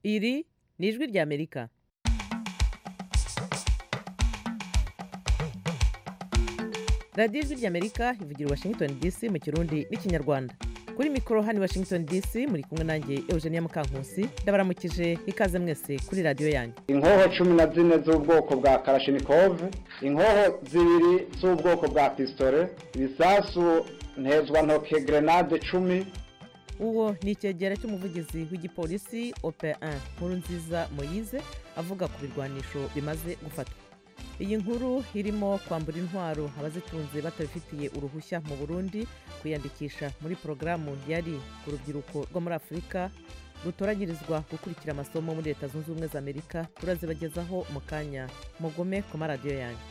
Iri ni ijwi ry'Amerika. radiyo ijwi ry'Amerika ivugira i Washington DC mu Kirundi n'Ikinyarwanda. Kuri mikoro hano i Washington DC muri kumwe nanjye Eugenia Mukankusi, ndabaramukije ikaze mwese kuri radiyo yanyu. Inkoho 14 z'ubwoko bwa Kalashnikov, inkoho 2 z'ubwoko bwa pistole, ibisasu ntezwa ntoke grenade 10. Uwo ni icyegera cy'umuvugizi w'igipolisi OP1 Nkurunziza Moise avuga ku birwanisho bimaze gufatwa. Iyi nkuru irimo kwambura intwaro abazitunze batabifitiye uruhushya mu Burundi, kwiyandikisha muri porogaramu yari ku rubyiruko rwo muri Afurika rutoranyirizwa gukurikira amasomo muri Leta Zunze Ubumwe za Amerika, turazibagezaho mu kanya. Mugome ku maradiyo yanyu.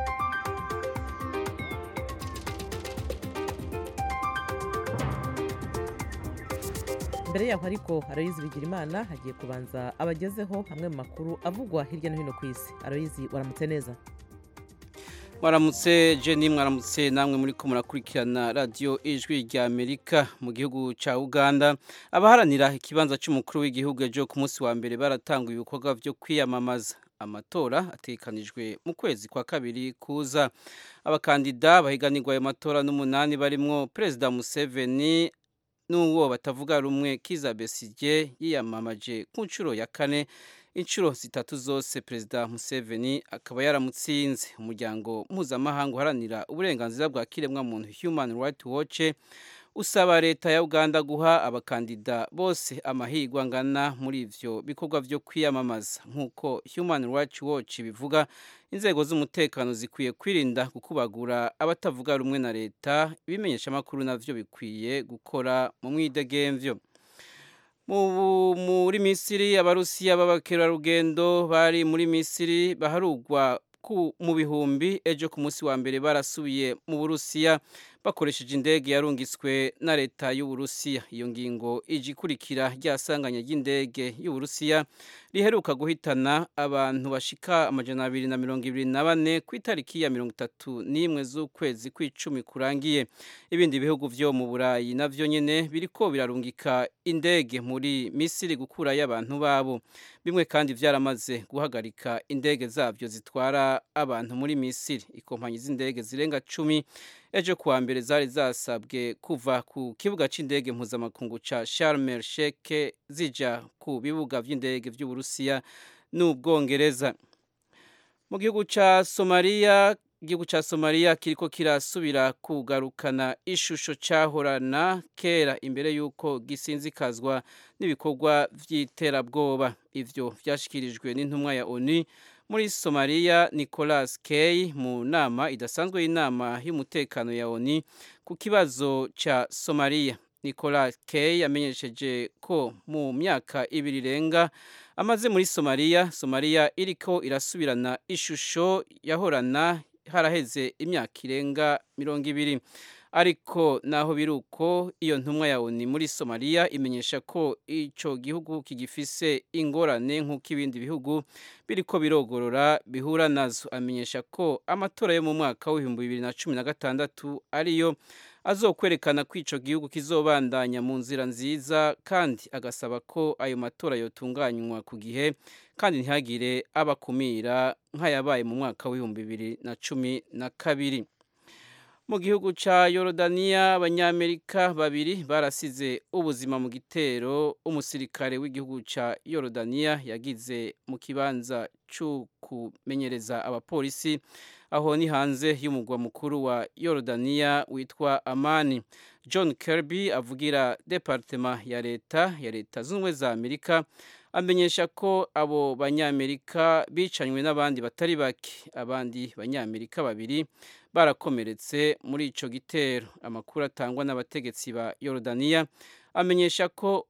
Mbere yaho ariko Aloyizi Bigirimana hagiye kubanza abagezeho hamwe mu makuru avugwa hirya no hino ku isi. Aloyizi, waramutse neza? Mwaramutse Jenny, mwaramutse namwe muri ko murakurikirana radio ijwi rya Amerika. Mu gihugu ca Uganda, abaharanira ikibanza cy'umukuru w'igihugu ejo ku munsi wa mbere baratanguye ibikorwa byo kwiyamamaza. Amatora atekanijwe mu kwezi kwa kabiri kuza. Abakandida bahiganirwa ayo matora n'umunani barimwo Perezida Museveni n'uwo batavuga rumwe Kizza Besigye yiyamamaje ku nshuro ya kane. Inshuro zitatu zose Perezida Museveni akaba yaramutsinze. Umuryango mpuzamahanga uharanira uburenganzira bwa kiremwamuntu Human Rights Watch usaba leta ya Uganda guha abakandida bose amahirwe angana muri ivyo bikorwa vyo kwiyamamaza. Nk'uko Human Rights Watch bivuga, inzego z'umutekano zikwiye kwirinda gukubagura abatavuga rumwe na leta. Ibimenyesha makuru navyo bikwiye gukora mu mwidegemvyo. Muri Misiri, abarusiya b'abakerarugendo bari muri Misiri baharugwa mu bihumbi ejo ku munsi wa mbere barasubiye mu Burusiya bakoresheje indege yarungiswe na leta y'u Burusiya. Iyo ngingo ije ikurikira ryasanganya ry'indege y'u Burusiya riheruka guhitana abantu bashika 224 ku itariki ya 31 z'ukwezi kw'icumi kurangiye. Ibindi bihugu vyo mu Burayi navyo nyene biriko birarungika indege muri Misiri gukurayo abantu babo. Bimwe kandi vyaramaze guhagarika indege zavyo zitwara abantu muri Misiri. Ikompanyi z'indege zirenga 10 ejo kuwa mbere zari zasabwe kuva ku kibuga c'indege mpuzamakungu ca Sharm el Sheikh zija ku bibuga vy'indege vy'u Burusiya n'Ubwongereza. Mu gihugu ca Somalia kiriko kirasubira kugarukana ishusho cahorana kera imbere yuko gisinzikazwa n'ibikorwa vy'iterabwoba. Ivyo vyashikirijwe n'intumwa ya ONU muri Somalia Nicholas K mu nama idasanzwe y'inama y'umutekano ya ONU ku kibazo ca Somalia. Nicholas K yamenyesheje ko mu myaka 2 irenga amaze muri Somalia iriko irasubirana ishusho yahorana haraheze imyaka irenga 20. Ariko naho biruko, iyo ntumwa ya ONU muri Somalia imenyesha ko ico gihugu kigifise ingorane nk'uko ibindi bihugu biriko birogorora bihura nazo. Amenyesha ko amatora yo mu mwaka wa 2016 ariyo azokwerekana ko ico gihugu kizobandanya mu nzira nziza, kandi agasaba ko ayo matora yotunganywa ku gihe kandi ntihagire abakumira nk'ayabaye mu mwaka wa 2012. Mu gihugu ca Yorodaniya, abanyamerika 2 barasize ubuzima mu gitero umusirikare w'igihugu ca Yorodaniya yagize mu kibanza cyo kumenyereza abapolisi aho ni hanze y'umugwa mukuru wa Yorodaniya witwa Amani. John Kirby avugira Departement ya Leta Zunze za Amerika amenyesha ko abo banyamerika bicanywe n'abandi batari bake. Abandi banyamerika 2 barakomeretse muri ico gitero. Amakuru atangwa n'abategetsi ba Yorodaniya amenyesha ko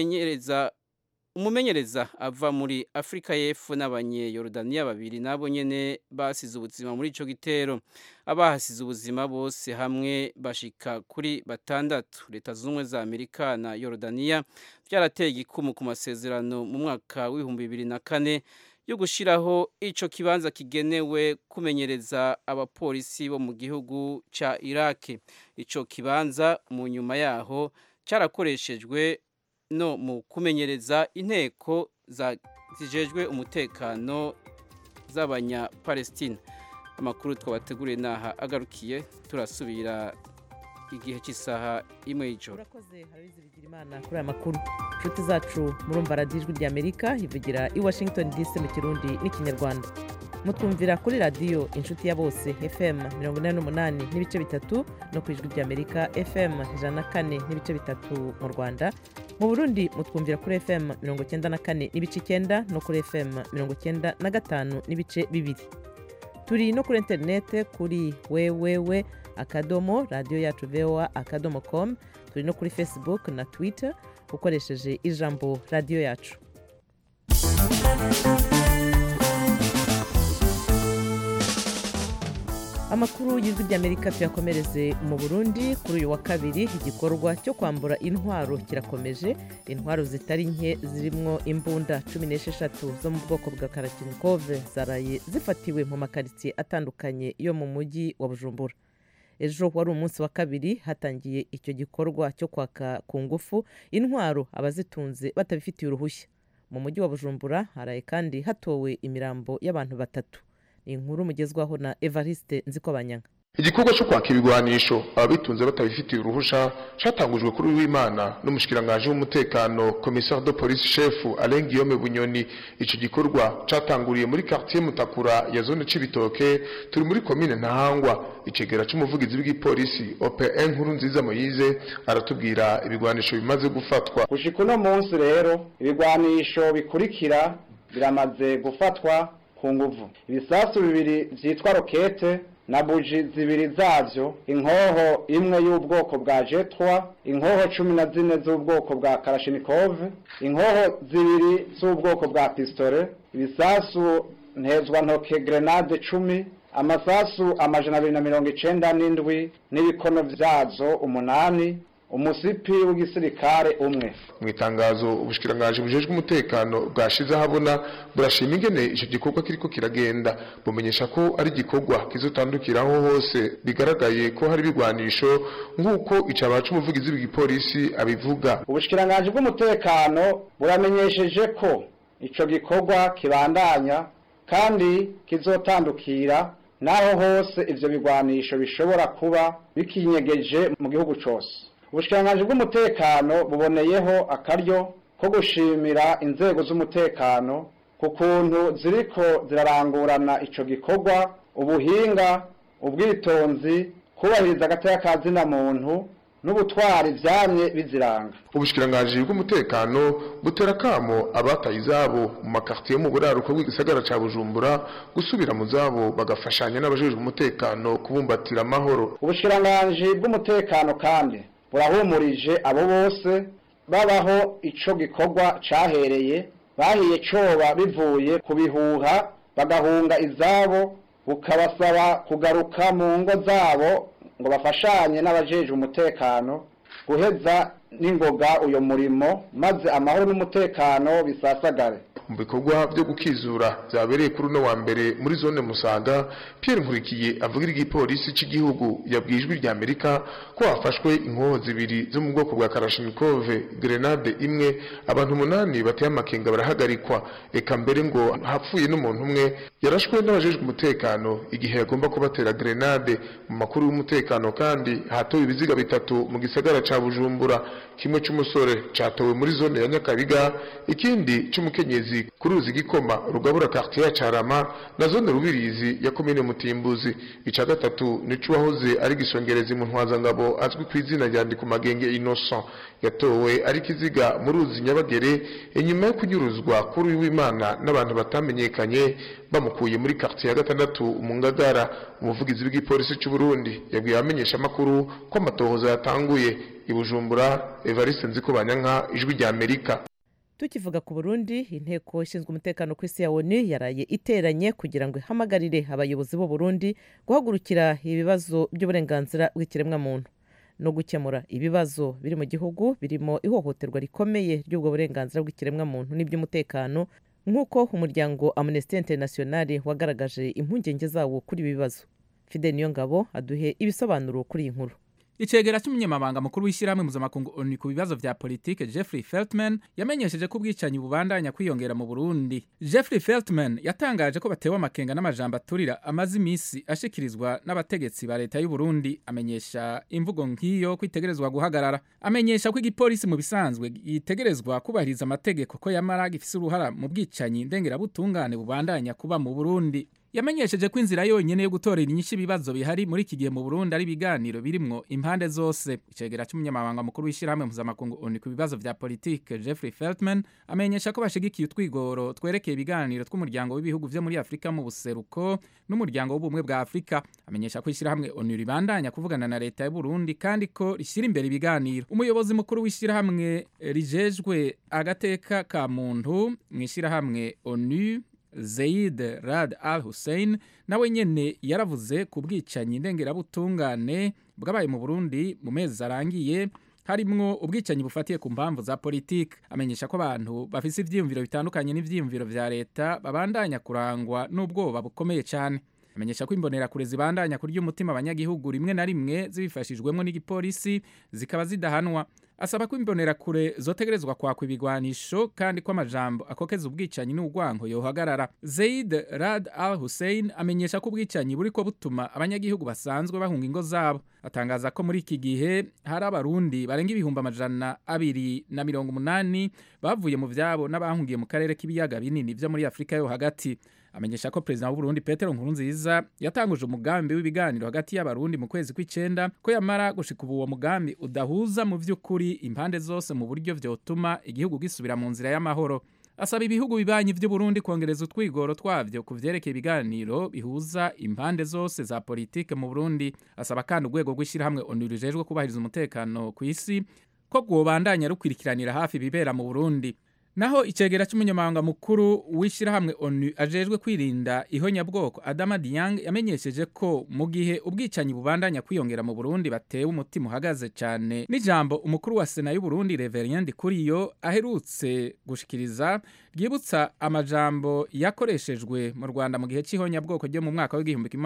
umumenyereza ava muri Afrika y'Epfo n'abanye-Yorodaniya 2 nabo nyene basize ubuzima muri ico gitero. Abahasize ubuzima bose hamwe bashika kuri 6. Leta Zunze za Amerika na Yorodaniya vyarateye igikumu ku masezerano mu mwaka wa 2004 yo gushiraho ico kibanza kigenewe kumenyereza abapolisi bo mu gihugu ca Iraq. Ico kibanza mu nyuma yaho carakoreshejwe no mu kumenyereza inteko zijejwe umutekano z'abanyapalestina. Amakuru twabateguriye naha agarukiye, turasubira igihe cy'isaha imwe y'ijoro. Urakoze Harizi Bigirimana kuri aya makuru. Inshuti zacu murumva radiyo Ijwi ry'Amerika ivugira i Washington DC mu Kirundi n'Ikinyarwanda. Mutwumvira kuri radiyo Inshuti ya Bose FM 88 n'ibice bitatu no ku Ijwi ry'Amerika FM 104 n'ibice bitatu mu Rwanda. Mu Burundi mutwumvira kuri FM 94 n'ibice 9 no kuri FM 95 n'ibice bibiri. Turi no kuri interinete kuri www.radioyacu.voa.com. Turi no kuri Facebook na Twitter ukoresheje ijambo radio yacu. Amakuru y'Ijwi ry'Amerika tuyakomereze mu Burundi. Kuri uyu wa kabiri igikorwa cyo kwambura intwaro kirakomeje. Intwaro zitari nke zirimwo imbunda 16 zo mu bwoko bwa Kalashnikov zaraye zifatiwe mu makaritsiye atandukanye yo mu mujyi wa Bujumbura. Ejo wari umunsi wa kabiri hatangiye icyo gikorwa cyo kwaka ku ngufu intwaro abazitunze batabifitiye uruhushya. Mu mujyi wa Bujumbura haraye kandi hatowe imirambo y'abantu batatu. Inkuru mugezwaho na Evariste Nzikobanyanga. Igikorwa cyo kwaka ibigwanisho ababitunze batabifitiye uruhusha catangujwe kuri w'Imana n'umushikiranganje w'umutekano commissaire de police chef Alain Guillaume Bunyoni. Ico gikorwa catanguriye muri quartier Mutakura ya zone Cibitoke, turi muri commune Ntahangwa. Icegera c'umuvugizi w'igipolisi OPN Nkuru Nziza Moyize aratubwira ibigwanisho bimaze gufatwa. Gushika uno munsi rero ibigwanisho bikurikira biramaze gufatwa ku nguvu: ibisasu bibiri vyitwa rokete na buji zibiri zavyo, inkoho imwe y'ubwoko bwa J3, inkoho 14 z'ubwoko bwa Kalashnikov, inkoho zibiri z'ubwoko bwa pistolet, ibisasu ntezwa ntoke grenade 10, amasasu 297 n'ibikono vyazo 8, umusipi w'igisirikare umwe. Mu itangazo ubushikiranganje bujejwe umutekano bwashize habona burashima ingene ico gikorwa kiriko kiragenda, bumenyesha ko ari gikorwa kizotandukiraho hose bigaragaye ko hari bigwanisho nk'uko icabacu umuvugizi w'igipolisi abivuga. Ubushikiranganje bw'umutekano buramenyesheje ko ico gikorwa kibandanya kandi kizotandukira naho hose ivyo bigwanisho bishobora kuba bikinyegeje mu gihugu cose. Ubushikiranganje bw'umutekano buboneyeho akaryo ko gushimira inzego z'umutekano ku kuntu ziriko zirarangurana ico gikorwa, ubuhinga, ubwitonzi, kubahiriza agateka kazina muntu n'ubutwari vyamye biziranga. Ubushikiranganje bw'umutekano butera kamo abataye izabo mu makartier mu buraruko bw'igisagara ca Bujumbura gusubira mu zabo bagafashanya n'abajejwe umutekano kubumbatira amahoro. Ubushikiranganje bw'umutekano kandi burahumurije abo bose babaho ico gikorwa cahereye bahiye coba bivuye kubihuha bagahunga izabo, bukabasaba kugaruka mu ngo zabo ngo bafashanye n'abajejwe umutekano guheza n'ingoga uyo murimo maze amahoro n'umutekano bisasagare. Mu bikorwa byo gukizura byabereye kuri uno wa mbere muri zone Musaga, Pierre Nkurikiye avugira igipolisi cy'igihugu yabwijwe rya Amerika ko hafashwe inkoho zibiri zo mu bwoko bwa Kalashnikov, grenade imwe, abantu 8 bateye amakenga barahagarikwa, eka mbere ngo hapfuye n'umuntu umwe yarashwe n'abajejwe umutekano igihe yagomba kubatera grenade. Mu makuru y'umutekano kandi hatowe ibiziga bitatu mu gisagara ca Bujumbura, kimwe cy'umusore catowe muri zone ya Nyakabiga, ikindi cy'umukenyezi kuruzi Gikoma rugabura quartier ya Carama na zone Rubirizi ya commune Mutimbuzi. Ica gatatu nico wahoze ari gisongerezi mu ntwazangabo azwi ku izina rya Ndikumagenge Innocent, yatowe ari kiziga mu ruzi Nyabagere inyuma yo kunyuruzwa kuri w'Imana n'abantu batamenyekanye bamukuye muri quartier ya gatandatu mu Ngagara. Umuvugizi w'igipolisi cy'u Burundi yabwiye amenyesha makuru ko amatohoza yatanguye. I Bujumbura, Evariste Nzikobanyanga, Ijwi rya Amerika. Tukivuga ku Burundi, inteko ishinzwe umutekano ku isi ya ONU yaraye iteranye kugira ngo ihamagarire abayobozi b'u Burundi guhagurukira ibibazo by'uburenganzira bw'ikiremwa muntu no gukemura ibibazo biri mu gihugu birimo ihohoterwa rikomeye ry'ubwo burenganzira bw'ikiremwa muntu n'iby'umutekano, nk'uko umuryango Amnesty International wagaragaje impungenge zawo kuri ibi bibazo. Fidel Niyongabo aduhe ibisobanuro kuri iyi nkuru. icegera cy'umunyamabanga mukuru w'ishyirahamwe mpuzamakungu ONU ku bibazo vya politike Jeffrey Feltman yamenyesheje ko ubwicanyi bubandanya kwiyongera mu Burundi. Jeffrey Feltman yatangaje ko batewe amakenga n'amajambo aturira amaze imisi ashikirizwa n'abategetsi ba leta y'u Burundi. Amenyesha imvugo nk'iyo kwitegerezwa guhagarara. Amenyesha ko igipolisi mu bisanzwe yitegerezwa kubahiriza amategeko ko yamara gifise uruhara mu bwicanyi ndengerabutungane bubandanya kuba mu Burundi. Yamenyesheje ko inzira yonyene yo gutorera inyinshi ibibazo bihari muri iki gihe mu Burundi ari ibiganiro birimwo impande zose. Icegera cy'umunyamabanga mukuru w'ishyirahamwe mpuzamakungu ONU ku bibazo vya politike Jeffrey Feltman amenyesha ko bashigikiye utwigoro twerekeye ibiganiro tw'umuryango w'ibihugu vyo muri Afrika mu buseruko n'umuryango w'ubumwe bwa Afrika. Amenyesha ko ishyirahamwe ONU ribandanya kuvugana na leta y'u Burundi kandi ko rishyira imbere ibiganiro. Umuyobozi mukuru w'ishyirahamwe rijejwe agateka ka muntu mu ishyirahamwe ONU Zeid Rad Al Hussein nawe nyene yaravuze ku bwicanyi ndengerabutungane bwabaye mu Burundi mu mezi arangiye harimwo ubwicanyi bufatiye ku mpamvu za politike. Amenyesha ko abantu bafise ivyiyumviro bitandukanye n'ivyiyumviro vya leta babandanya kurangwa n'ubwoba bukomeye cyane. Amenyesha ko imbonerakure zibandanya kurya umutima abanyagihugu rimwe na rimwe zibifashijwemo n'igipolisi zikaba zidahanwa. Asaba ko imbonerakure zotegerezwa kwakwa ibigwanisho kandi ko amajambo akokeza ubwicanyi n'urwango yohagarara. Zeid Rad Al Hussein amenyesha ko ubwicanyi buriko butuma abanyagihugu basanzwe bahunga ingo zabo. Atangaza ko muri iki gihe hari abarundi barenga 280 bavuye mu vyabo n'abahungiye mu karere k'ibiyaga binini vyo muri Afrika yo hagati. Amenyesha ko President w'u Burundi Petero Nkurunziza yatanguje umugambi w'ibiganiro hagati y'abarundi mu kwezi kw'icenda ko yamara gushika uwo mugambi udahuza mu vy'ukuri impande zose mu buryo vyotuma igihugu gisubira mu nzira y'amahoro. Asaba ibihugu bibanyi vy'u Burundi kongereza utwigoro twavyo ku vyerekeye ibiganiro bihuza impande zose za politike mu Burundi. Asaba kandi urwego rw'ishyirahamwe ONU rujejwe kubahiriza umutekano ku isi ko rwobandanya rukwirikiranira hafi bibera mu Burundi. Naho icegera cy'umunyamabanga mukuru w'ishyirahamwe ONU ajejwe kwirinda ihonyabwoko Adama Dieng yamenyesheje ko mu gihe ubwicanyi bubandanya kwiyongera mu Burundi batewe umutima uhagaze cyane n'ijambo umukuru wa Sena y'u Burundi Reverien Ndikuriyo aherutse gushikiriza ryibutsa amajambo yakoreshejwe mu Rwanda mu gihe cy'ihonyabwoko ryo mu mwaka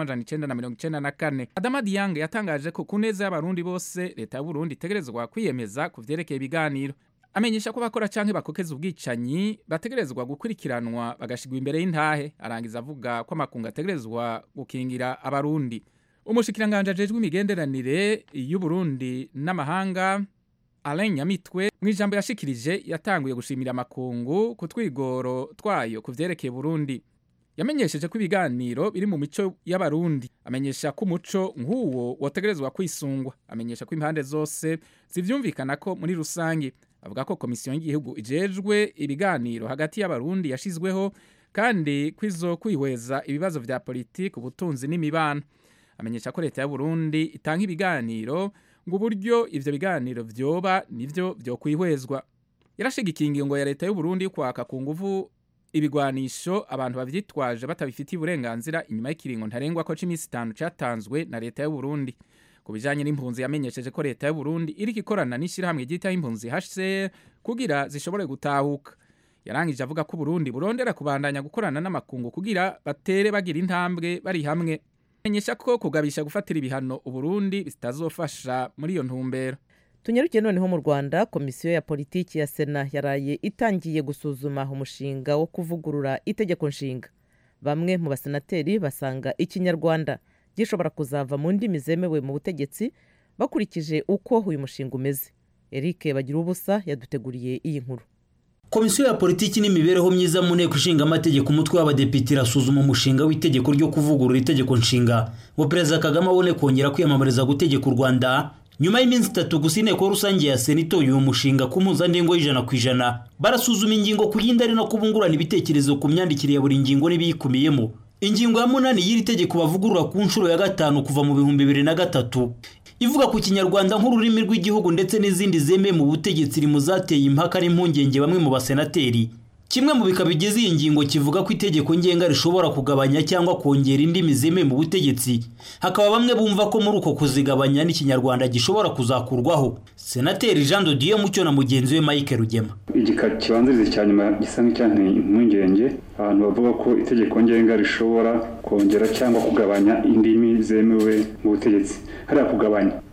w'1994. Adama Dieng yatangaje ko kuneza y'abarundi bose leta y'u Burundi itegerezwa kwiyemeza ku vyerekeye ibiganiro. Amenyesha ko bakora canke bakokeza ubwicanyi bategerezwa gukurikiranwa bagashigwa imbere y'intahe. Arangiza avuga ko amakungu ategerezwa gukingira abarundi. Umushikiranganje ajejwe imigenderanire y'u Burundi n'amahanga Alain Nyamitwe mu ijambo yashikirije yatanguye gushimira amakungu ku twigoro twayo ku vyerekeye Burundi. Yamenyesheje ko ibiganiro biri mu mico y'abarundi. Amenyesha ko umuco nk'uwo wotegerezwa kwisungwa. Amenyesha ko impande zose zivyumvikana ko muri rusangi. Avuga ko komisiyo y'igihugu ijejwe ibiganiro hagati y'abarundi yashizweho kandi kwizo kwihweza ibibazo vya politike ubutunzi n'imibano. Amenyesha ko leta y'u Burundi itanga ibiganiro ngo uburyo ivyo biganiro vyoba nivyo vyo kwihwezwa. Yarashigikiye ingingo ya leta y'u Burundi kwaka ku nguvu ibigwanisho abantu bavyitwaje batabifitiye uburenganzira inyuma y'ikiringo ntarengwa ko c'imisi 5 cyatanzwe na leta y'u Burundi. Kubijanye n'impunzi yamenyesheje ko leta y'u Burundi iriko ikorana n'ishyirahamwe ryita impunzi HCR kugira zishobore gutahuka. Yarangije avuga ko Burundi burondera kubandanya gukorana n'amakungu kugira batere bagira intambwe bari hamwe. Amenyesha ko kugabisha gufatira ibihano u Burundi bitazofasha muri iyo ntumbero. Tunyarukiye noneho mu Rwanda, komisiyo ya politiki ya Sena yaraye itangiye gusuzuma umushinga wo kuvugurura itegeko nshinga. Bamwe mu basenateri basanga ikinyarwanda gishobora kuzava mu ndimi zemewe mu butegetsi bakurikije uko uyu mushinga umeze. Eric Bagirubusa yaduteguriye iyi nkuru. Komisiyo ya politiki n'imibereho myiza mu nteko ishinga amategeko umutwe w'abadepite irasuzuma umushinga w'itegeko ryo kuvugurura itegeko nshinga ngo Perezida Kagame abone kongera kwiyamamariza gutegeka u Rwanda. Nyuma y'iminsi 3 gusa inteko rusange ya Senito uyu mushinga ku mpuzandengo y'100%. Barasuzuma ingingo ku yindi ari no kubungurana ibitekerezo ku myandikire ya buri ngingo n'ibiyikumiyemo. Ingingo ya 8 y'iri tegeko bavugurura ku nshuro ya 5 kuva mu 2003 ivuga ku kinyarwanda nk'ururimi rw'igihugu ndetse n'izindi zemeye mu butegetsi iri mu zateye impaka n'impungenge bamwe mu basenateri. Kimwe mu bikabigize iyi ngingo kivuga ko itegeko ngenga rishobora kugabanya cyangwa kongera indimi zemeye mu butegetsi. Hakaba bamwe bumva ko muri uko kuzigabanya n'ikinyarwanda gishobora kuzakurwaho. Senateri Jean de Dieu Mucyo na mugenzi we Mike Rugema. Igika kibanziriza cyanyuma gisa nk'icyanteye impungenge abantu bavuga ko itegeko ngenga rishobora kongera cyangwa kugabanya indimi zemewe mu butegetsi. Hari kugabanya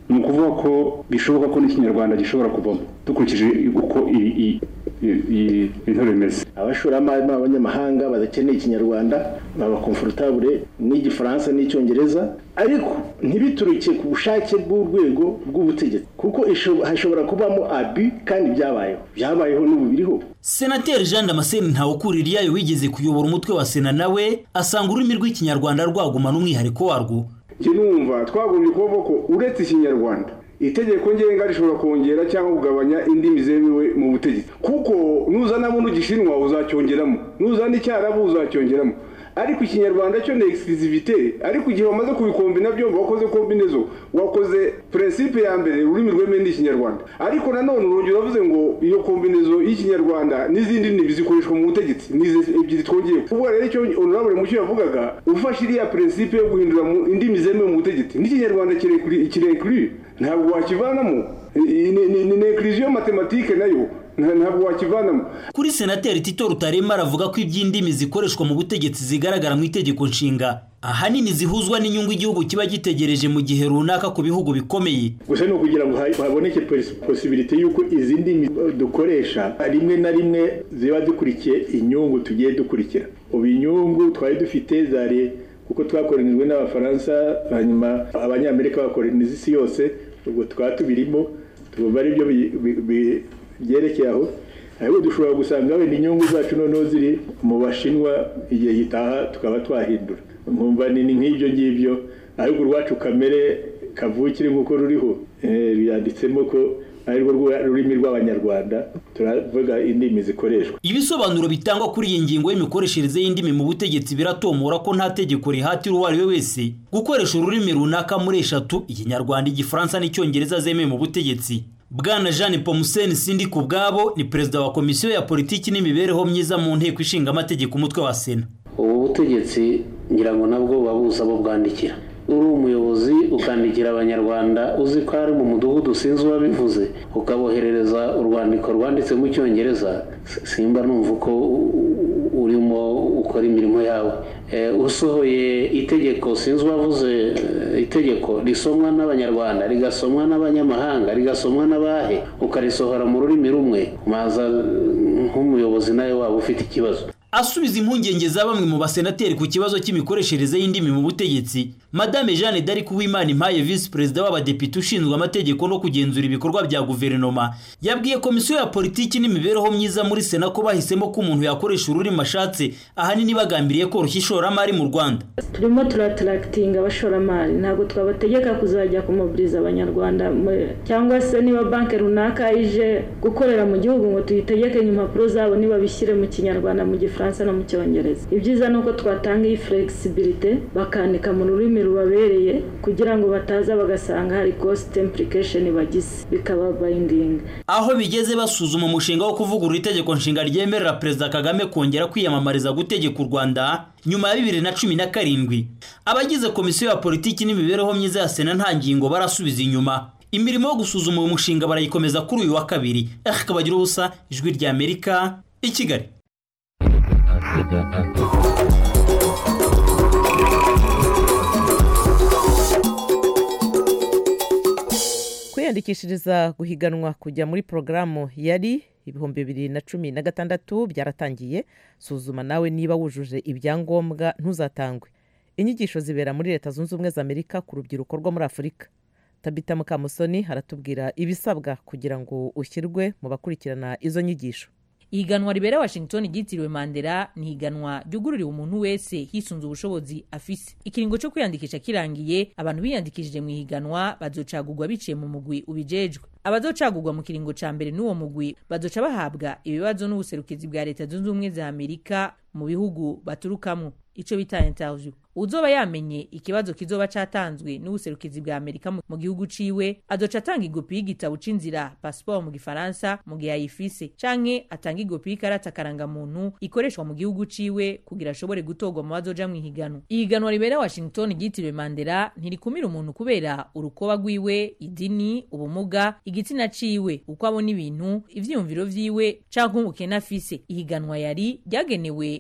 ni ukuvuga ko bishoboka ko n'ikinyarwanda gishobora kuvamo dukurikije uko intore imeze. Abashoramari b'abanyamahanga badakeneye ikinyarwanda baba comfortable n'igifaransa n'icyongereza, ariko ntibituruke ku bushake bw'urwego rw'ubutegetsi, kuko hashobora kubamo abi kandi byabayeho n'ubu biriho. Senateri Jean Damascene Ntawukuriryayo wigeze kuyobora umutwe wa Sena nawe asanga ururimi rw'ikinyarwanda rwagumana umwihariko warwo. Njye numva twagombye kuvuga ko uretse ikinyarwanda itegeko ngenga rishobora kongera cyangwa kugabanya indimi zemewe mu butegetsi, kuko nuzanamo n'Igishinwa uzacyongeramo, nuzana Icyarabu uzacyongeramo, ariko ikinyarwanda cyo ni exclusivité. Ariko igihe wamaze kubikombina byombi, wakoze kombinezo, wakoze principe ya mbere ururimi rwemewe n'ikinyarwanda, ariko nanone urongera uvuze ngo iyo kombinezo y'ikinyarwanda n'izindi ndimi zikoreshwa mu butegetsi nize ebyiri twongeye. Ubwo rero icyo honorable Mucyo yavugaga, ufashe iriya principe yo guhindura mu indimi zemewe mu butegetsi n'ikinyarwanda kirekuri, ntabwo wakivanamo. Ni inclusion mathématique nayo ntabwo wakivanamo. Kuri Senateri Tito Rutarema aravuga ko iby'indimi zikoreshwa mu butegetsi zigaragara mu itegeko nshinga ahanini zihuzwa n'inyungu igihugu kiba gitegereje mu gihe runaka ku bihugu bikomeye. Gusa no kugira ngo haboneke possibility yuko izi ndimi dukoresha rimwe na rimwe ziba dukurikiye inyungu tugiye dukurikira. Ubu inyungu twari dufite zari kuko twakoronijwe n'Abafaransa, hanyuma Abanyamerika bakoroniza isi yose, ubwo twatubirimo tuba ari byo byerekeye aho. Ariko dushobora gusanga wenda inyungu zacu noneho ziri mu Bashinwa, igihe gitaha tukaba twahindura. Nkumva ni nk'ibyo ngibyo, ariko urwacu kamere kavukire nk'uko ruriho biyanditsemo ko arirwo rurimi rw'Abanyarwanda, turavuga indimi zikoreshwa. Ibisobanuro bitangwa kuri iyi ngingo y'imikoreshereze y'indimi mu butegetsi biratomora ko nta tegeko rihatira uwo ari we wese gukoresha ururimi runaka muri eshatu: Ikinyarwanda, Igifaransa n'icyongereza zemewe mu butegetsi. Bwana Jean Pomuseni Sindi Kubwabo ni perezida wa komisiyo ya politiki n'imibereho myiza mu nteko ishinga amategeko umutwe wa Sena. Ubu butegetsi ngira ngo nabwo babuza bo bwandikira. Uri umuyobozi ukandikira Abanyarwanda uzi ko ari mu mudugudu sinzi wabivuze, ukaboherereza urwandiko rwanditse mu Cyongereza, simba numva uko urimo ukora imirimo yawe. Usohoye itegeko sinzi wavuze itegeko risomwa n'Abanyarwanda, rigasomwa n'abanyamahanga, rigasomwa n'abahe, ukarisohora mu rurimi rumwe, maza nk'umuyobozi nawe waba ufite ikibazo. Asubiza impungenge za bamwe mu basenateri ku kibazo cy'imikoreshereze y'indimi mu butegetsi, Madame Jeanne d'Arc Uwimana Impaye, Vice President w'Abadepite ushinzwe amategeko no kugenzura ibikorwa bya guverinoma, yabwiye komisiyo ya politiki n'imibereho myiza muri Sena ko bahisemo ko umuntu yakoresha ururimi ashatse, ahanini bagambiriye koroshya ishoramari mu Rwanda. Turimo turatarakitinga abashoramari, ntabwo twabategeka kuzajya kumobiliza Abanyarwanda, cyangwa se niba banki runaka ije gukorera mu gihugu ngo tuyitegeke impapuro zabo niba bishyire mu Kinyarwanda, mu Gifaransa no mu Cyongereza. Ibyiza nuko twatanga iyi flexibility bakandika mu rurimi rubabereye, kugira ngo bataza bagasanga hari cost implication bagize bikaba binding. Aho bigeze basuzuma umushinga wo kuvugurura itegeko nshinga ryemerera Perezida Kagame kongera kwiyamamariza gutegeka u Rwanda nyuma ya 2017, abagize komisiyo ya politiki n'imibereho myiza ya Sena nta ngingo barasubiza inyuma. Imirimo yo gusuzuma uyu mushinga barayikomeza kuri uyu wa kabiri. Kabagira ubusa, Ijwi rya Amerika, i Kigali. Kwiyandikishiriza guhiganwa kujya muri porogaramu yari 2016 byaratangiye. Suzuma nawe niba wujuje ibyangombwa ntuzatangwe. Inyigisho zibera muri Leta Zunze Ubumwe za Amerika ku rubyiruko rwo muri Afurika. Tabita Mukamusoni haratubwira ibisabwa kugira ngo ushyirwe mu bakurikirana izo nyigisho. Ihiganwa ribera Washington ryitiriwe Mandela ni ihiganwa ryugururiwe umuntu wese hisunze ubushobozi afise. Ikiringo cyo kwiyandikisha kirangiye, abantu biyandikishije mu ihiganwa bazocagurwa biciye mu mugwi ubijejwe. Abazocagurwa mu kiringo ca mbere n'uwo mugwi bazoca bahabwa ibibazo n'ubuserukizi bwa Leta Zunze Ubumwe za Amerika mu bihugu baturukamo, ico bita interview. Uzoba yamenye ikibazo kizoba catanzwe n'ubuserukizi bwa Amerika mu gihugu ciwe azoca atanga igopi y'igitabo c'inzira passport mu Gifaransa mu gihe ayifise, canke atanga igopi y'ikarata karanga muntu ikoreshwa mu gihugu ciwe kugira ashobore gutogwa mu bazoja mu ihiganwa. Ihiganwa ribera Washington ryitiriwe Mandela ntirikumira umuntu kubera urukoba rwiwe, idini, ubumuga, igitsina ciwe, uko abona ibintu, ivyiyumviro vyiwe canke ubukene afise. Ihiganwa yari ryagenewe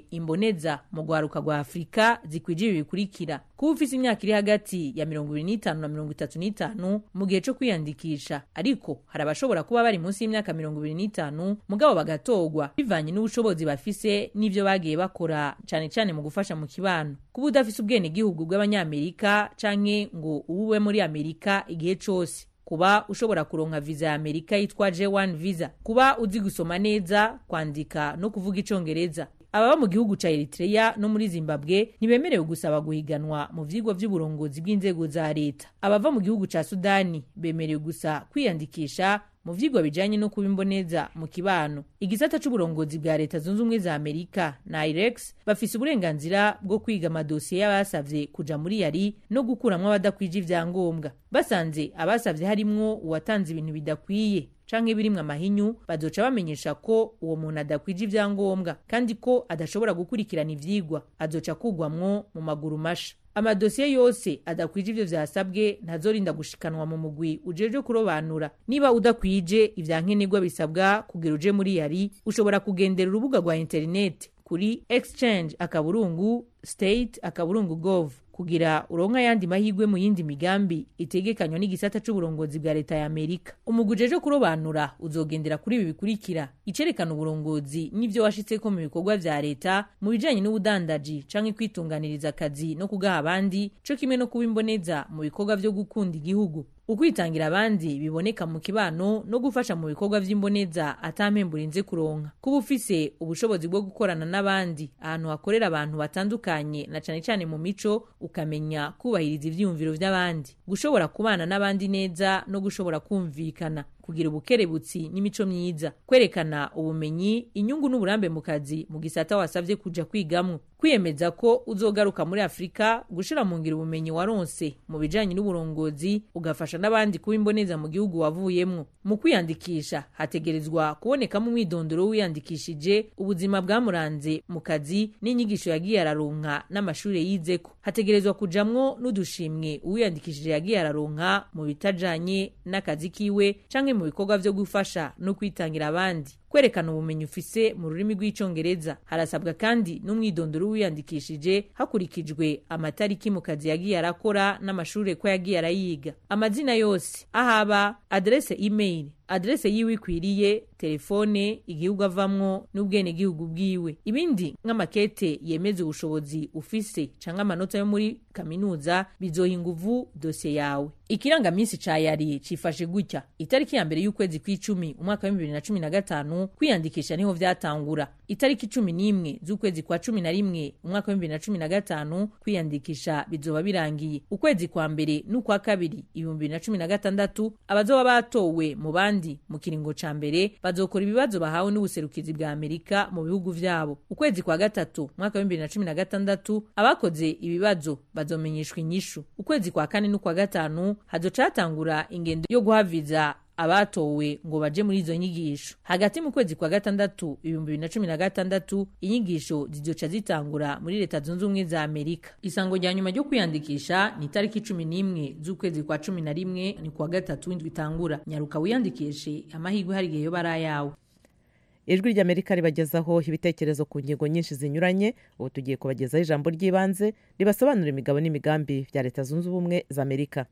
imboneza mu rwaruka rwa Afurika zikwije ibi bikurikira: kuba ufise imyaka iri hagati ya 25 na 35 mu gihe cyo kwiyandikisha, ariko hari abashobora kuba bari munsi y'imyaka 25 mugabo bagatogwa bivanye n'ubushobozi bafise n'ivyo bagiye bakora cyane cyane mu gufasha mu kibano. Kuba udafise ubwene gihugu bw'abanyamerika canke ngo ubube muri Amerika igihe cose. Kuba ushobora kuronka visa ya Amerika yitwa J1 visa. Kuba uzi gusoma neza, kwandika no kuvuga icongereza. Ababa mu gihugu ca Eritrea no muri Zimbabwe ntibemerewe gusaba guhiganwa mu vyigwa vy'uburongozi bw'inzego za leta. Abava mu gihugu ca Sudani bemerewe gusa kwiyandikisha mu vyigwa bijanye no kuba imboneza mu kibano. Igisata c'uburongozi bwa leta zunze ubumwe za Amerika na IREX bafise uburenganzira bwo kwiga amadosiye y'abasavye kuja muri yari no gukuramwo abadakwije ivyangombwa. Basanze abasavye harimwo uwatanze ibintu bidakwiye canke birimwe amahinyu, bazoca bamenyesha ko uwo muntu adakwije ivyangombwa kandi ko adashobora gukurikirana ivyigwa, azoca kugwamwo mu maguru masha. Amadosiye yose adakwije ivyo vyasabwe ntazorinda gushikanwa mu mugwi ujeje kurobanura. Niba udakwije ivyankenerwa bisabwa kugira uje muri yari, ushobora kugendera urubuga rwa internet kuri exchange.state.gov kugira uronka yandi mahigwe mu yindi migambi itegekanywa n'igisata c'uburongozi bwa leta ya Amerika. Umugujeje kurobanura uzogendera kuri ibi bikurikira: icerekana uburongozi n'ivyo washitseko mu bikorwa vya leta mu bijanye n'ubudandaji canke kwitunganiriza akazi no kugaha abandi, co kimwe no kuba imboneza mu bikorwa vyo gukunda igihugu. Ukwitangira abandi biboneka mu kibano no gufasha mu bikorwa vy'imboneza atampembura inze kuronka. Kuba ufise ubushobozi bwo gukorana n'abandi ahantu hakorera abantu batandukanye na cane cane mu mico, ukamenya kubahiriza ivyiyumviro vy'abandi, gushobora kubana n'abandi neza no gushobora kumvikana, kugira ubukerebutsi n'imico myiza, kwerekana ubumenyi, inyungu n'uburambe mu kazi mu gisata wasavye kuja kwigamwo, kwiyemeza ko uzogaruka muri Afrika gushira mu ngiro ubumenyi waronse mu bijanye n'uburongozi, ugafasha n'abandi kuba imboneza mu gihugu wavuyemwo. Mu kwiyandikisha hategerezwa kubonekamo umwidondoro wiyandikishije, ubuzima bwamuranze mu kazi n'inyigisho yagiye araronka n'amashure yizeko. Hategerezwa kujamwo n'udushimwe uwiyandikishije yagiye araronka mu bitajanye n'akazi kiwe canke mu bikorwa vyo gufasha no kwitangira abandi. Kwerekana ubumenyi ufise mu rurimi rw'icongereza. Harasabwa kandi n'umwidondoro wiyandikishije hakurikijwe amatariki mu kazi yagiye arakora n'amashure ko yagiye arayiga. Amazina yose, ahaba, adresse email, adresse yiwe ikwiriye, telefone, igihugu avamwo n'ubwene gihugu bwiwe. Ibindi nk'amakete yemeza ubushobozi ufise canke amanota yo muri kaminuza bizoha inguvu dosiye yawe. Ikirangaminsi ca yari cifashe gutya: itariki ya mbere y'ukwezi kw'icumi umwaka wa 2015 kwiyandikisha niho vyatangura. Itariki 11 z'ukwezi kwa 11 umwaka wa 2015 kwiyandikisha bizoba birangiye. Ukwezi kwa mbere n'ukwa kabiri 2016 abazoba batowe mu bandi mu kiringo ca mbere bazokora ibibazo bahawe n'ubuserukizi bwa Amerika mu bihugu vyabo. Ukwezi kwa gatatu umwaka wa 2016 abakoze ibibazo bazomenyeshwa inyishu. Ukwezi kwa kane n'ukwa gatanu hazocatangura ingendo yo guhaviza abatowe ngo baje muri izo nyigisho. Hagati mu kwezi kwa gatandatu 2016 inyigisho zizoca zitangura muri leta zunze ubumwe za Amerika. Isango rya nyuma ryo kwiyandikisha ni tariki 11 z'ukwezi kwa 11 ni kwa gatatu w'indwi itangura. Nyaruka wiyandikishe, amahirwe hari gihe yo barayawe. Ijwi ry'Amerika ribagezaho ibitekerezo ku ngingo nyinshi zinyuranye. Ubu tugiye kubagezaho ijambo ry'ibanze ribasobanura imigabo n'imigambi bya leta zunze ubumwe za Amerika.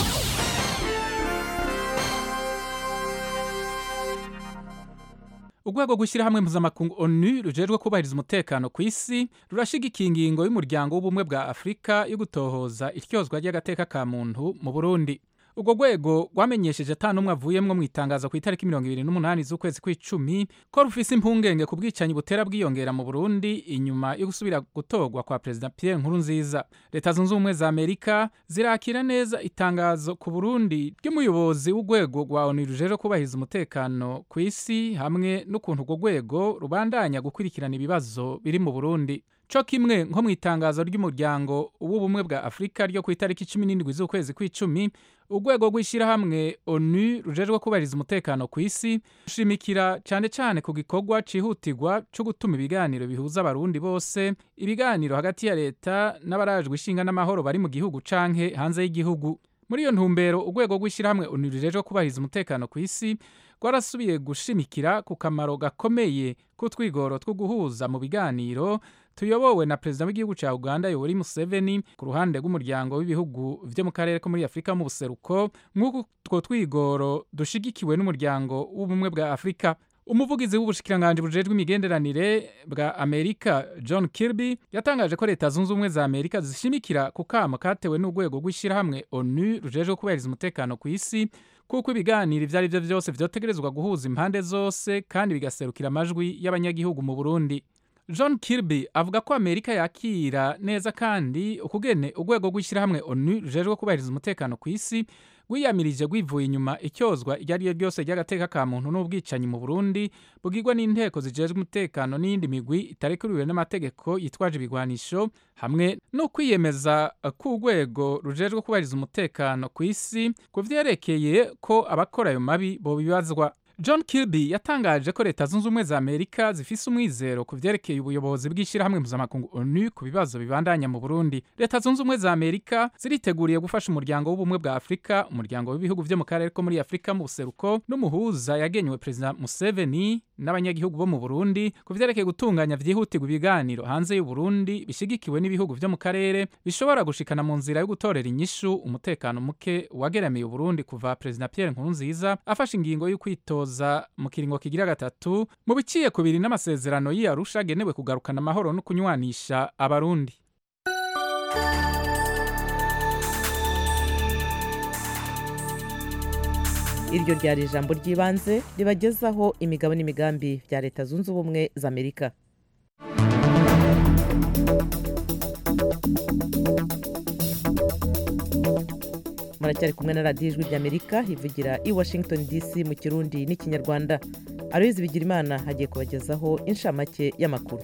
Urwego rw'ishyirahamwe mpuzamakungu ONU rujejwe kubahiriza umutekano ku isi rurashigikiye ingingo y'umuryango w'ubumwe bwa Afurika yo gutohoza iryozwa ry'agateka ka muntu mu Burundi. Urwo rwego rwamenyesheje n'umwe avuyemwo mu itangazo ku itariki 28 z'ukwezi kw'icumi ko rufise impungenge ku bwicanyi butera bwiyongera mu Burundi inyuma yo gusubira gutorwa kwa President Pierre Nkurunziza. Leta zunze ubumwe za Amerika zirakira neza itangazo ku Burundi ry'umuyobozi w'urwego rwa ONU rujejwe kubahiriza umutekano ku isi hamwe n'ukuntu urwo rwego rubandanya gukurikirana ibibazo biri mu Burundi. Co kimwe nko mu itangazo ry'umuryango w'ubumwe bwa Afurika ryo ku itariki 17 z'ukwezi kw'icumi, urwego rw'ishyirahamwe ONU rujejwe kubahiriza umutekano ku isi rushimikira cyane cyane ku gikorwa cihutirwa cyo gutuma ibiganiro bihuza abarundi bose, ibiganiro hagati ya leta n'abarajwe ishinga n'amahoro bari mu gihugu canke hanze y'igihugu. Muri iyo ntumbero urwego rw'ishyirahamwe ONU rujejwe kubahiriza umutekano ku isi rwarasubiye gushimikira ku kamaro gakomeye k'utwigoro two guhuza mu biganiro tuyobowe na perezida w'igihugu cya Uganda Yoweri Museveni ku ruhande rw'umuryango w'ibihugu vyo mu karere ko muri Afurika mu buseruko nk'uko utwo twigoro dushigikiwe n'umuryango w'ubumwe bwa Afurika. Umuvugizi w'ubushikiranganji bujejwe imigenderanire bwa Amerika John Kirby yatangaje ko leta zunze ubumwe za Amerika zishimikira ku kamo katewe n'urwego rw'ishyirahamwe ONU rujejwe kubahiriza umutekano ku isi kuko ibiganiro ivyo ari vyo vyose vyotegerezwa guhuza impande zose kandi bigaserukira amajwi y'abanyagihugu mu Burundi. John Kirby avuga ko Amerika yakira neza kandi ukugene urwego rw'ishyirahamwe ONU rujejwe kubahiriza umutekano ku isi rwiyamirije rwivuye inyuma icyozwa iryo ari ryo ryose ry'agateka ka muntu n'ubwicanyi mu Burundi bugirwa n'inteko zijejwe umutekano n'iyindi migwi itarekuriwe n'amategeko yitwaje ibigwanisho hamwe no kwiyemeza k'urwego rujejwe kubahiriza umutekano ku isi ku vyerekeye ko abakora ayo mabi bobibazwa. John Kirby yatangaje ko leta zunze ubumwe za Amerika zifise umwizero ku vyerekeye ubuyobozi bw'ishyirahamwe mpuzamakungu ONU ku bibazo bibandanya mu Burundi. Leta zunze ubumwe za Amerika ziriteguriye gufasha umuryango w'ubumwe bwa Afurika, umuryango w'ibihugu vyo mu karere ko muri Afurika mu buseruko n'umuhuza yagenywe Perezida Museveni n'abanyagihugu bo mu Burundi ku vyerekeye gutunganya vyihutirwa ibiganiro hanze y'u Burundi bishigikiwe n'ibihugu vyo mu karere bishobora gushikana mu nzira yo gutorera inyishu umutekano muke wageramiye u Burundi kuva Perezida Pierre Nkurunziza afashe ingingo yo kwitoza mu kiringo kigira gatatu mu biciye kubiri n'amasezerano y'Arusha agenewe kugarukana amahoro no kunywanisha abarundi. Iryo ryari ijambo ry'ibanze ribagezaho imigabo n'imigambi bya leta zunze ubumwe za Amerika. Muracyari kumwe na radiyo ijwi ry'Amerika ivugira i Washington DC mu Kirundi n'Ikinyarwanda. Aloyizi Bigirimana hagiye kubagezaho inshamake y'amakuru.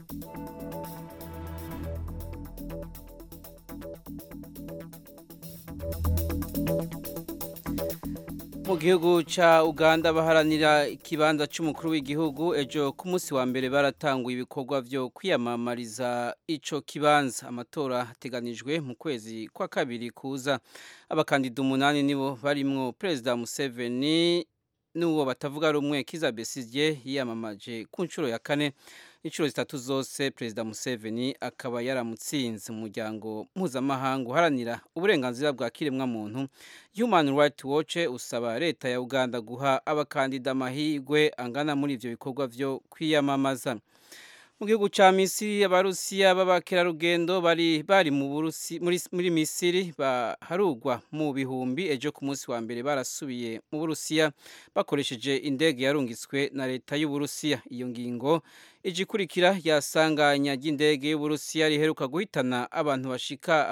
Mu gihugu ca Uganda baharanira ikibanza c'umukuru w'igihugu ejo ku munsi wa mbere baratanguye ibikorwa vyo kwiyamamariza ico kibanza. Amatora ateganijwe mu kwezi kwa kabiri kuza. Abakandida 8 nibo barimwo Perezida Museveni n'uwo batavuga rumwe Kizza Besigye yiyamamaje ku nshuro ya 4. Inshuro 3 zose Perezida Museveni akaba yaramutsinze. Umuryango mpuzamahanga uharanira uburenganzira bwa kiremwa muntu Human Rights Watch usaba leta ya Uganda guha abakandida amahirwe angana muri ivyo bikorwa vyo kwiyamamaza. Mu gihugu ca Misiri abarusiya b'abakerarugendo bari muri Misiri baharugwa mu bihumbi ejo ku munsi wa mbere barasubiye mu Burusiya bakoresheje indege yarungitswe na leta y'u Burusiya. Iyo ngingo ijikurikira yasanganya ry'indege y'u Burusiya riheruka guhitana abantu bashika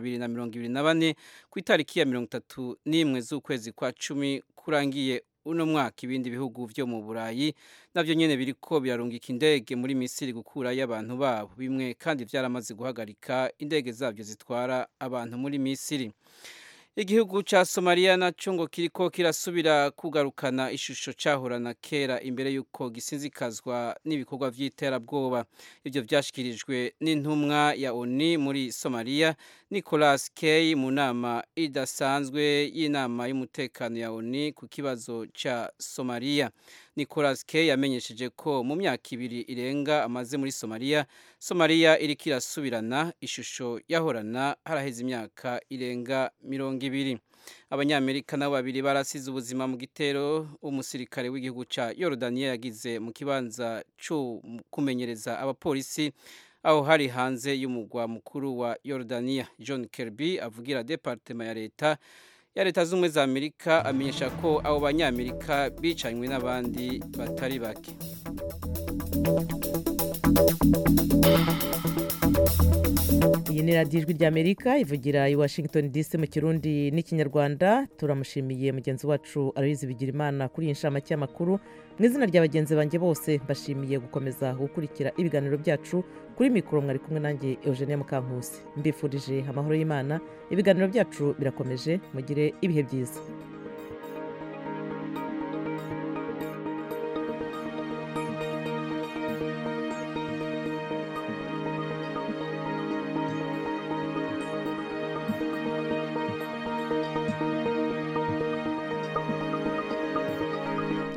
224 ku itariki ya 31 z'ukwezi kwa 10 kurangiye uno mwaka. Ibindi bihugu vyo mu Burayi navyo nyene biriko birarungika indege muri Misiri gukurayo abantu babo. Bimwe kandi vyaramaze guhagarika indege zavyo zitwara abantu muri Misiri. Igihugu ca Somalia naco ngo kiriko kirasubira kugarukana ishusho cahorana kera imbere yuko gisinzikazwa n'ibikorwa vy'iterabwoba. Ivyo vyashikirijwe n'intumwa ya ONU muri Somalia Nicholas K mu nama idasanzwe y'inama y'umutekano ya ONU ku kibazo ca Somalia. Nicholas K yamenyesheje ko mu myaka 2 irenga amaze muri Somalia iriko irasubirana ishusho yahorana haraheze imyaka irenga 20. Abanyamerika nabo babiri barasize ubuzima mu gitero umusirikare w'igihugu ca Yordania yagize mu kibanza cyo kumenyereza abapolisi aho hari hanze y'umugwa mukuru wa Yordania. John Kirby avugira departement ya leta z'ubumwe za Amerika amenyesha ko abo banyamerika bicanywe n'abandi batari bake. Iyi ni radiyo ijwi ry'Amerika ivugira i Washington DC mu Kirundi n'Ikinyarwanda. Turamushimiye mugenzi wacu Aloyizi Bigirimana kuri iyi nshamake y'amakuru. Mu izina rya bagenzi banjye bose mbashimiye gukomeza gukurikira ibiganiro byacu. Kuri mikoro mwari kumwe nanjye Eugenie Mukankusi. Mbifurije amahoro y'Imana. Ibiganiro byacu birakomeje, mugire ibihe byiza.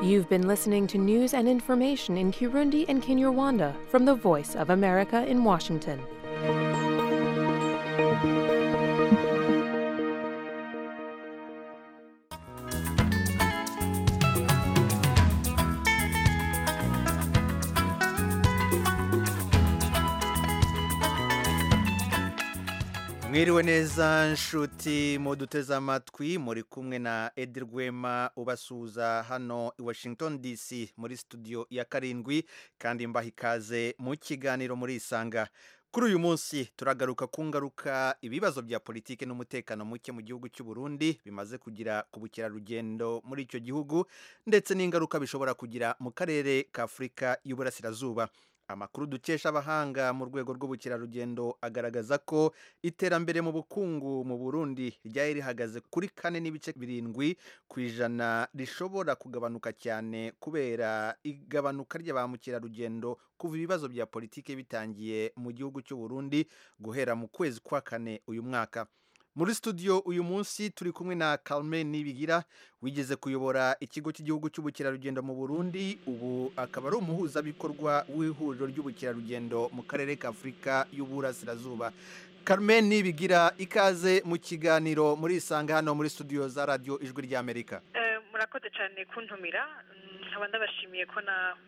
You've been listening to news and information in Kirundi and Kinyarwanda from the Voice of America in Washington. Mwiriwe neza nshuti muduteze amatwi muri kumwe na Edi Rwema ubasuhuza hano i Washington DC muri studio ya karindwi kandi mbaha ikaze mu kiganiro muri Isanga. Kuri uyu munsi turagaruka ku ngaruka ibibazo bya politike n'umutekano muke mu gihugu cy'u Burundi bimaze kugira ku bukerarugendo muri icyo gihugu ndetse n'ingaruka bishobora kugira mu karere ka Afurika y'Uburasirazuba. Amakuru dukesha abahanga mu rwego rw'ubukerarugendo agaragaza ko iterambere mu bukungu mu Burundi ryari rihagaze kuri 4.7% rishobora kugabanuka cyane kubera igabanuka ry'aba mukerarugendo kuva ibibazo bya politike bitangiye mu gihugu cy'u Burundi guhera mu kwezi kwa 4 uyu mwaka. Muri studio uyu munsi turi kumwe na Carmen Nibigira wigeze kuyobora ikigo cy'igihugu cy'ubukerarugendo mu Burundi, ubu akaba ari umuhuzabikorwa w'ihuriro ry'ubukerarugendo mu karere ka Afurika y'Uburasirazuba. Carmen Nibigira, ikaze mu kiganiro muri Isanga hano muri studio za Radio Ijwi ry'Amerika. Murakoze cyane kuntumira, nkaba ndabashimiye ko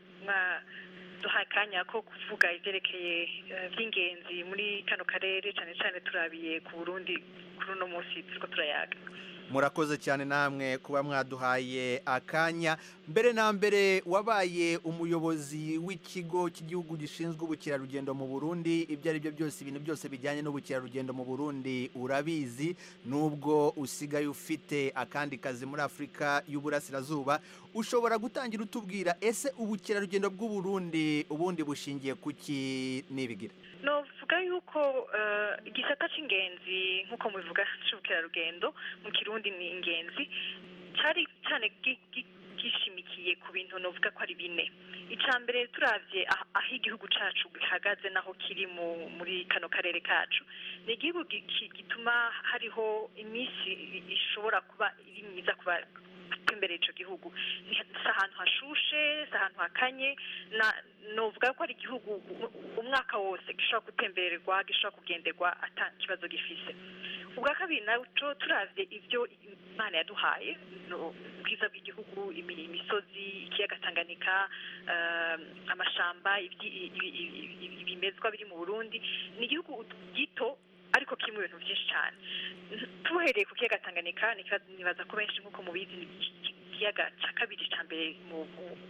duhaye akanya ko kuvuga ivyerekeye by'ingenzi muri kano karere cyane cyane turabiye ku Burundi kuri uno munsi turiko turayaga. Murakoze cyane namwe kuba mwaduhaye akanya. Mbere na mbere wabaye umuyobozi w'ikigo cy'igihugu gishinzwe ubukerarugendo mu Burundi, ibyo ari byo byose ibintu byose bijyanye n'ubukerarugendo mu Burundi urabizi, nubwo usigaye ufite akandi kazi muri Afurika y'Uburasirazuba. Ushobora gutangira utubwira ese ubukerarugendo bw'u Burundi ubundi bushingiye kuki Nibigira? No vuga yuko igisata c'ingenzi nkuko mubivuga c'ubukerarugendo mu Kirundi ni ingenzi cyari cyane gishimikiye ku bintu novuga ko ari bine. Icambere turavye aho igihugu cacu gihagaze naho kiri muri kano karere kacu, ni igihugu gituma hariho imisi ishobora kuba iri myiza kuba imbere ico gihugu. Ni ahantu hashushe, ahantu hakanye, novuga ko ari igihugu umwaka wose gishobora gutembererwa, gishobora kugenderwa ata kibazo gifise. Ubwa kabiri naco turavye ivyo Imana yaduhaye, ubwiza bw'igihugu, imisozi, ikiyaga Tanganyika, amashamba, ibimezwa biri mu Burundi, ni igihugu gito ariko kirimo ibintu byinshi cyane. Tuhereye ku kiyaga Tanganyika, nibaza ko benshi nkuko mubizi ni ikiyaga cya kabiri cya mbere mu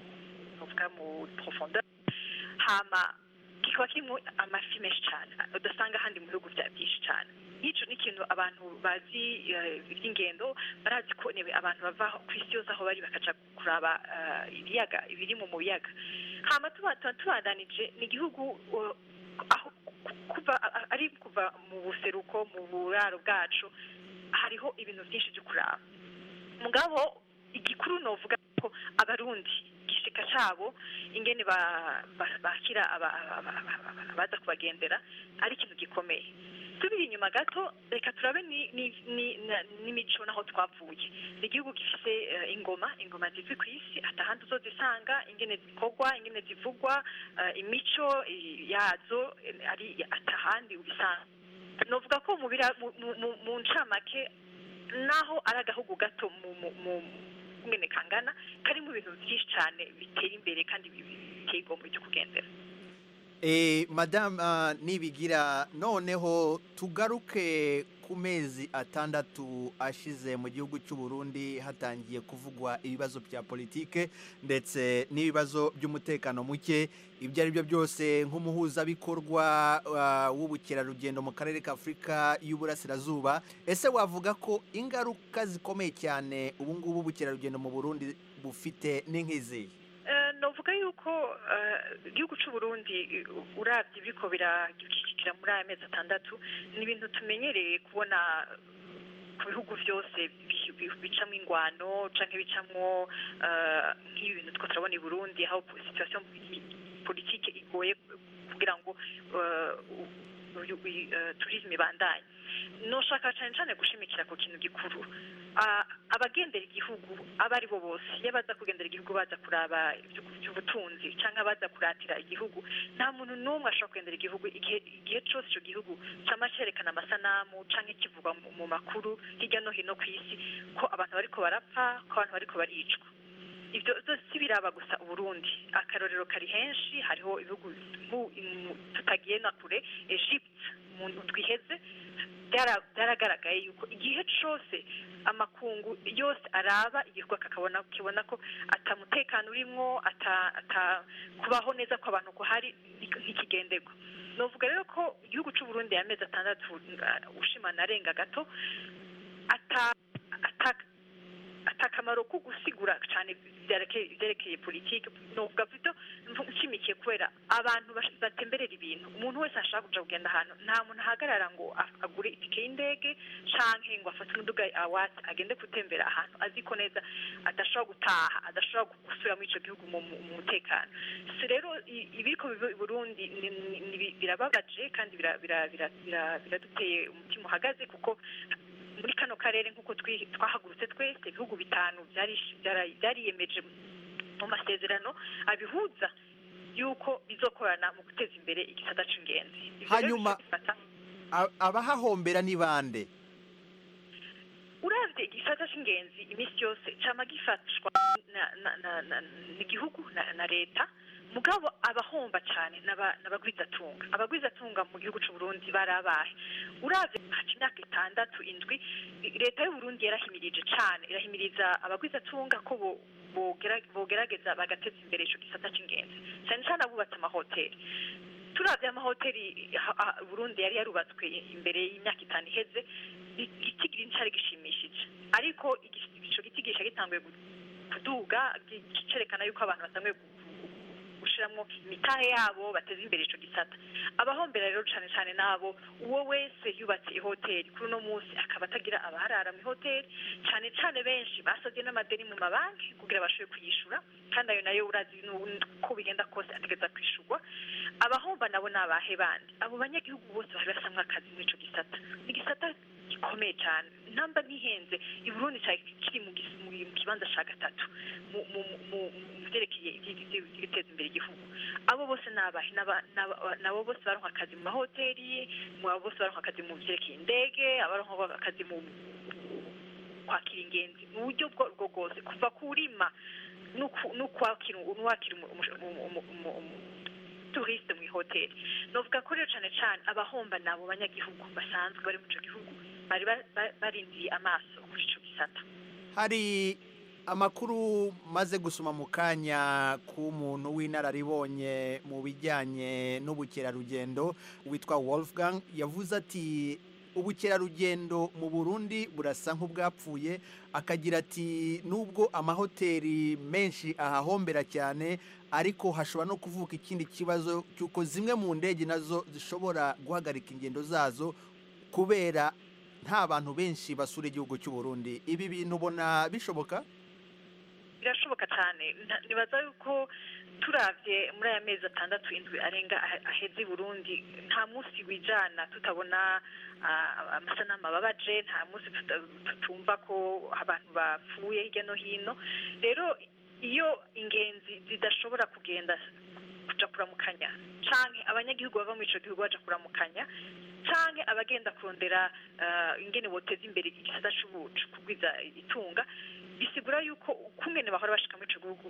profondeur, hama kikaba kirimo amafi menshi cyane udasanga ahandi mu bihugu byinshi cyane. Ico ni ikintu abantu bazi iby'ingendo barazi ko abantu bava ku isi yose aho bari bakaja kuraba ibiyaga ibiri mu biyaga. Hama tubandanije ni igihugu aho kuva mu buseruko mu buraro bwacu hariho ibintu byinshi byo kuraba. Mugabo igikuru novuga ko abarundi gishika cabo ingene bakira abaza kubagendera ari ikintu gikomeye. Tubiri inyuma gato reka turabe n'imico naho twavuye. Igihugu gifise ingoma zizwi ku isi atahandi uzozisanga, ingene zikorwa, ingene zivugwa, imico yazo ari atahandi ubisanga. Novuga ko mu ncamake naho ari agahugu gato mu ngene kangana karimo ibintu byinshi cyane biteye imbere kandi biteye igomwe cyo kugendera. Madame Nibigira, noneho tugaruke ku mezi 6 ashize mu gihugu cy'u Burundi hatangiye kuvugwa ibibazo bya politike ndetse n'ibibazo by'umutekano muke. Ibyo ari byo byose nk'umuhuzabikorwa w'ubukerarugendo mu karere ka Afurika y'Uburasirazuba, ese wavuga ko ingaruka zikomeye cyane ubu ngubu ubukerarugendo mu Burundi bufite n'inkizi? Novuga yuko igihugu cy'u Burundi uravye biko biragikikira muri aya mezi 6 ni ibintu tumenyereye kubona ku bihugu byose bicamo ingwano canke bicamo nk'ibi bintu two turabona i Burundi aho situation politique igoye kugira ngo tourisme ibandanye. Noshaka cyane gushimikira ku kintu gikuru abagendera igihugu aba ari bo bose iyo baza kugendera igihugu baza kuraba iby'ubutunzi cyangwa baza kuratira igihugu nta muntu n'umwe ashobora kugendera igihugu igihe cyose icyo gihugu cyama cyerekana amasanamu cyangwa kivugwa mu makuru hirya no hino ku isi ko abantu bariko barapfa ko abantu bariko baricwa ibyo si biraba gusa Burundi akarorero kari henshi hariho ibihugu tutagiye na kure Egypt mu twiheze byaragaragaye yuko igihe cyose amakungu yose araba igihugu akabona ko atamutekano urimo kubaho neza ko abantu kuhari ntikigenderwa novuga rero ko igihugu cy'u Burundi yameze 6 ushimana arenga gato atakamaro ko gusigura cyane byerekeye politiki novuga vito nshimikiye kubera abantu batemberera ibintu umuntu wese ashaka kuja kugenda ahantu nta muntu ahagarara ngo agure itike y'indege canke ngo afate umuduga awati agende gutembera ahantu aziko neza adashobora gutaha adashobora gusubira muri ico gihugu mu mutekano si rero ibiriko biba i Burundi birababaje kandi biraduteye umutima uhagaze kuko muri kano karere nk'uko twahagurutse twese ibihugu 5 byariyemeje mu masezerano abihuza yuko bizokorana mu guteza imbere igisata c'ingenzi hanyuma abahahombera ni bande uravye igisata c'ingenzi imisi yose cama gifatwa n'igihugu na leta mugabo abahomba cyane n'abagwizatunga mu gihugu cy'u Burundi barabahe uravye imyaka 6-7 leta y'u Burundi yarahimirije cyane irahimiriza abagwizatunga ko bogerageza bagateza imbere ico gisata c'ingenzi cyane cyane abubatse amahoteli turavye amahoteli Burundi yari yarubatswe imbere y'imyaka 5 iheze igitigiri ncari gishimishije ariko ico gitigisha gitanguye kuduga cerekana yuko abantu batanguye gushiramwo imitahe yabo bateza imbere ico gisata abahombera rero cyane cyane nabo uwo wese yubatse ihoteli kuri no munsi akaba atagira abaharara mu hoteli cyane cyane benshi basabye n'amadeni mu mabanki kugira bashobore kuyishura kandi ayo nayo urazi ko bigenda kose ategeza kwishurwa abahomba nabo nabahe bandi abo banyagihugu bose bari basamwa akazi muri ico gisata igisata gikomeye cyane namba ntihenze i Burundi kiri mu kibanza ca gatatu mu vyerekeye igiteza imbere igihugu abo bose nabahe nabo bose baronka akazi mu mahoteli abo bose baronka akazi mu vyerekeye indege abaronka akazi mu kwakira ingenzi mu buryo bwo bwose kuva kurima n'ukwakira turiste mu hoteli novuga ko rero cyane cyane abahomba nabo banyagihugu basanzwe bari mu ico gihugu bari barindiye amaso kuri ico gisata hari amakuru maze gusoma mu kanya k'umuntu w'inararibonye mu bijyanye n'ubukerarugendo witwa Wolfgang yavuze ati ubukerarugendo mu Burundi burasa nk'ubwapfuye akagira ati nubwo amahoteli menshi ahahombera cyane ariko hashobora no kuvuka ikindi kibazo cyuko zimwe mu ndege nazo zishobora guhagarika ingendo zazo kubera nta bantu benshi basura igihugu cy'u Burundi ibi bintu ubona bishoboka birashoboka cyane nibaza yuko turavye muri aya mezi 6-7 arenga aheze i Burundi nta munsi wijana tutabona amasanamu ababaje nta munsi tutumva ko abantu bapfuye hirya no hino rero iyo ingenzi zidashobora kugenda kuja kuramukanya canke abanyagihugu bava muri ico gihugu baja kuramukanya canke abagenda kurondera ingene boteza imbere igisata c'ubucu kugwiza itunga bisigura yuko kungene bahora bashika muri ico gihugu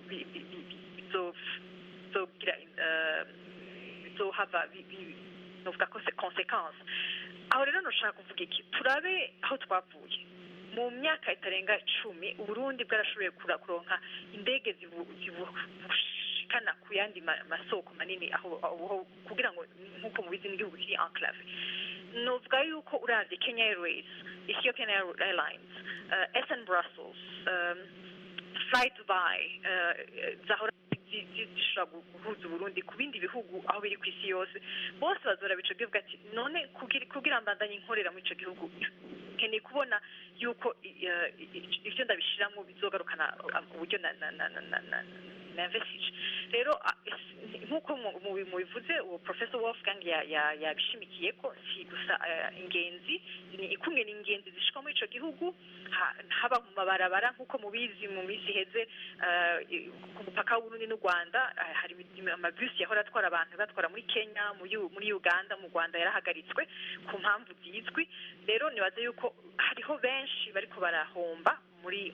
bizohava novuga ko consequence aho rero noshaka kuvuga iki turabe aho twavuye mu myaka itarenga 10 Uburundi bwarashoboye kuronka indege zibushikana ku yandi masoko manini aho kugira ngo nkuko mubizi n'igihugu kiri enclave novuga yuko uravye Kenya Airways, Ethiopian Airlines, SN Brussels, Fly Dubai, zahora zishobora guhuza Burundi ku bindi bihugu aho biri ku isi yose bose bazora bico bivuga ati none kugira mbandanye inkorera mu ico gihugu keneye kubona yuko ivyo ndabishiramo bizogarukana uburyo na investige rero nk'uko mubivuze uwo Professor Wolfgang yabishimikiye ko si gusa ingenzi ni ikumwe n'ingenzi zishika muri ico gihugu haba mu mabarabara nk'uko mubizi mu misi heze ku mupaka w'Uburundi n'u Rwanda hari amabisi yahora atwara abantu batwara muri Kenya muri Uganda mu Rwanda yarahagaritswe ku mpamvu zizwi rero nibaze yuko hariho benshi bariko barahomba muri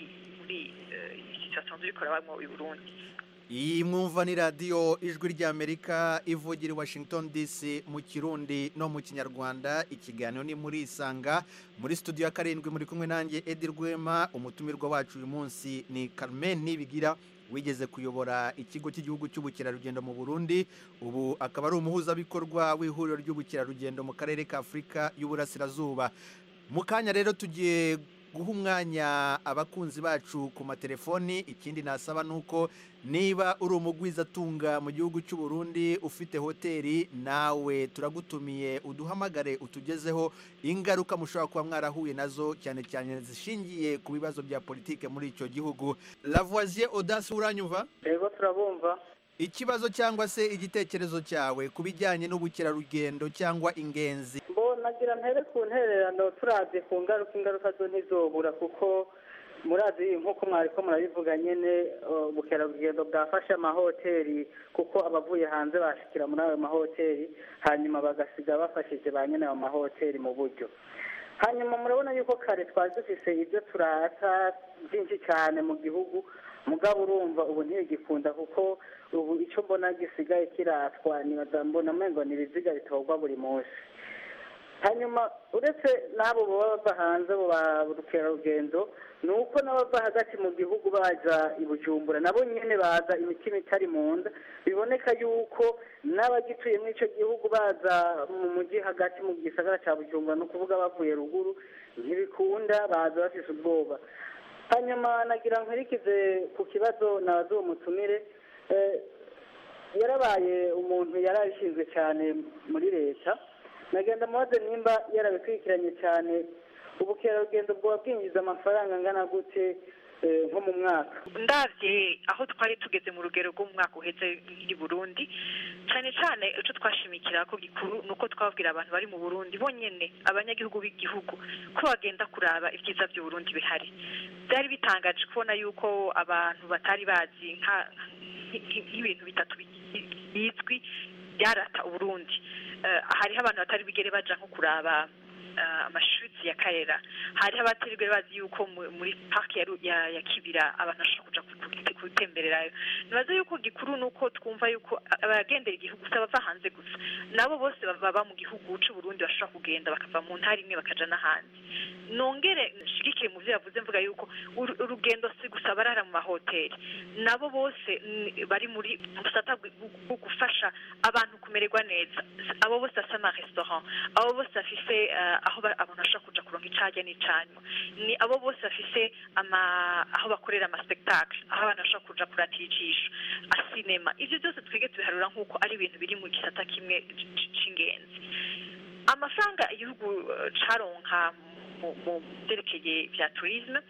situation ziri kurabamo i Burundi. Iyi mwumva ni radiyo ijwi ry'Amerika ivugira i Washington DC mu Kirundi no mu Kinyarwanda. Ikiganiro ni muri Isanga muri studio ya 7 muri kumwe nanjye Edi Rwema. Umutumirwa wacu uyu munsi ni Carmen Nibigira wigeze kuyobora ikigo cy'igihugu cy'ubukerarugendo mu Burundi, ubu akaba ari umuhuzabikorwa w'ihuriro ry'ubukerarugendo mu karere ka Afurika y'Uburasirazuba. Mu kanya rero tugiye guha umwanya abakunzi bacu ku matelefoni. Ikindi nasaba nuko niba uri umugwizatunga mu gihugu cy'u Burundi ufite hoteli, nawe turagutumiye uduhamagare utugezeho ingaruka mushobora kuba mwarahuye nazo cyane cyane zishingiye ku bibazo bya politike muri icyo gihugu. Lavoisier Audace, uranyumva? Yego turabumva. Ikibazo cyangwa se igitekerezo cyawe ku bijyanye n'ubukerarugendo cyangwa ingenzi? Nagira mpere ku ntererano turazi ku ingaruka zo ntizobura, kuko murazi nk'uko mwariko murabivuga nyene ubukerarugendo bwafashe amahoteli, kuko abavuye hanze bashikira muri ayo mahoteli hanyuma bagasiga bafashije ba nyene ayo mahoteli mu buryo. Hanyuma murabona yuko kare twari dufise ibyo turata byinshi cyane mu gihugu, mugabo urumva ubu ntigikunda, kuko ubu icyo mbona gisigaye kiratwa mbona umengo ni ibiziga bitorwa buri munsi. Hanyuma uretse n'abo baba hanze ba bukerarugendo, ni uko n'abava hagati mu gihugu baza i Bujumbura nabo nyene baza imitima itari mu nda. Biboneka yuko n'abagituye muri icyo gihugu baza mu mujyi hagati mu gisagara cya Bujumbura, no kuvuga bavuye ruguru, ntibikunda, baza bafise ubwoba. Hanyuma nagira nkurikize ku kibazo nabaze uwo mutumire. Yarabaye umuntu yarabishinzwe cyane muri leta, nagenda mubaze nimba yarabikurikiranye cyane ubukerarugendo bwoba bwinjiza amafaranga angana gute nko mu mwaka. Ndavye aho twari tugeze mu rugero rwo mu mwaka uheze i Burundi, cyane cyane icyo twashimikira ko gikuru nuko twabwira abantu bari mu Burundi bonyene, abanyagihugu b'igihugu, ko bagenda kuraba ibyiza by'u Burundi bihari. Byari bitangaje kubona yuko abantu batari bazi nk'ibintu bitatu bizwi byarata Uburundi. Hariho abantu batari bigere baja nko kuraba amashuri ya Karera, hariho abatari bigere bazi yuko muri park ya Kibira abantu bashobora kuja kutembererayo. Nibaza yuko gikuru nuko twumva yuko abagendera igihugu bava hanze gusa, nabo bose baba mu gihugu cy'u Burundi bashobora kugenda bakava mu ntara imwe bakaja n'ahandi. Nongere nshigikire mu byo yavuze mvuga yuko urugendo si gusa barara mu mahoteli, nabo bose bari muri busata bwo gufasha abantu kumererwa neza. Abo bose asa na restaurant, abo bose afise aho abantu bashobora kuja kuronka icajya n'icanywa, ni abo bose afise aho bakorera ama spectacle, aho abantu bashobora kuja kuratira ijisho, cinema. Ivyo byose twege tubiharura nk'uko ari ibintu biri mu gisata kimwe c'ingenzi. Amafaranga igihugu caronka mu byerekeye vya tourisme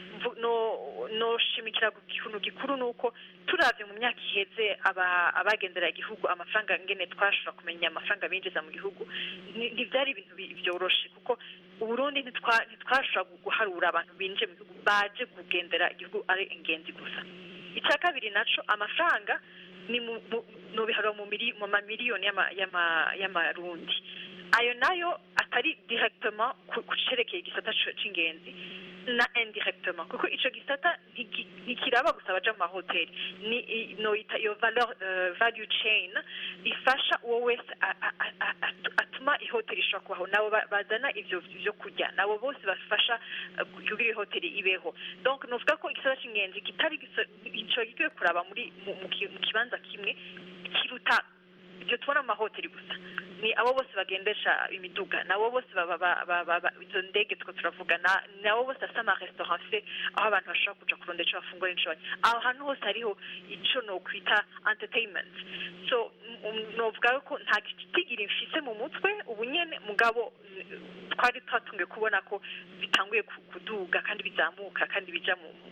no shimikira ikintu gikuru nuko turavye mu myaka iheze abagendera igihugu amafaranga ngene twashobora kumenya amafaranga binjiza mu gihugu ntivyari ibintu byoroshe, kuko Uburundi ntitwashobora guharura abantu binje mu gihugu baje kugendera igihugu ari ingenzi gusa. Icya kabiri naco amafaranga ni no biharura mu mamiliyoni y'amarundi, ayo nayo atari directement kucerekeye igisata c'ingenzi na indirectement, kuko ico gisata ntikiraba gusa baja mu mahoteli, ni noita iyo value chain ifasha uwo wese atuma ihoteli ishobora kubaho, nabo bazana ivyo kurya, nabo bose bafasha kugira ihoteli ibeho. Donc novuga ko igisata c'ingenzi kitari ico gigiye kuraba mu kibanza kimwe kiruta ibyo tubona mu mahoteli gusa, ni abo bose bagendesha imiduga, nabo bose izo ndege two turavuga, nabo bose asa ama restaurant se aho abantu bashobora kuja kurondera ico bafungura n'ico banywa. Aho hantu hose hariho ico no kwita entertainment. So novuga ko nta kigira mfise mu mutwe ubu nyene, mugabo twari twatunge kubona ko bitanguye kuduga kandi bizamuka kandi bija mu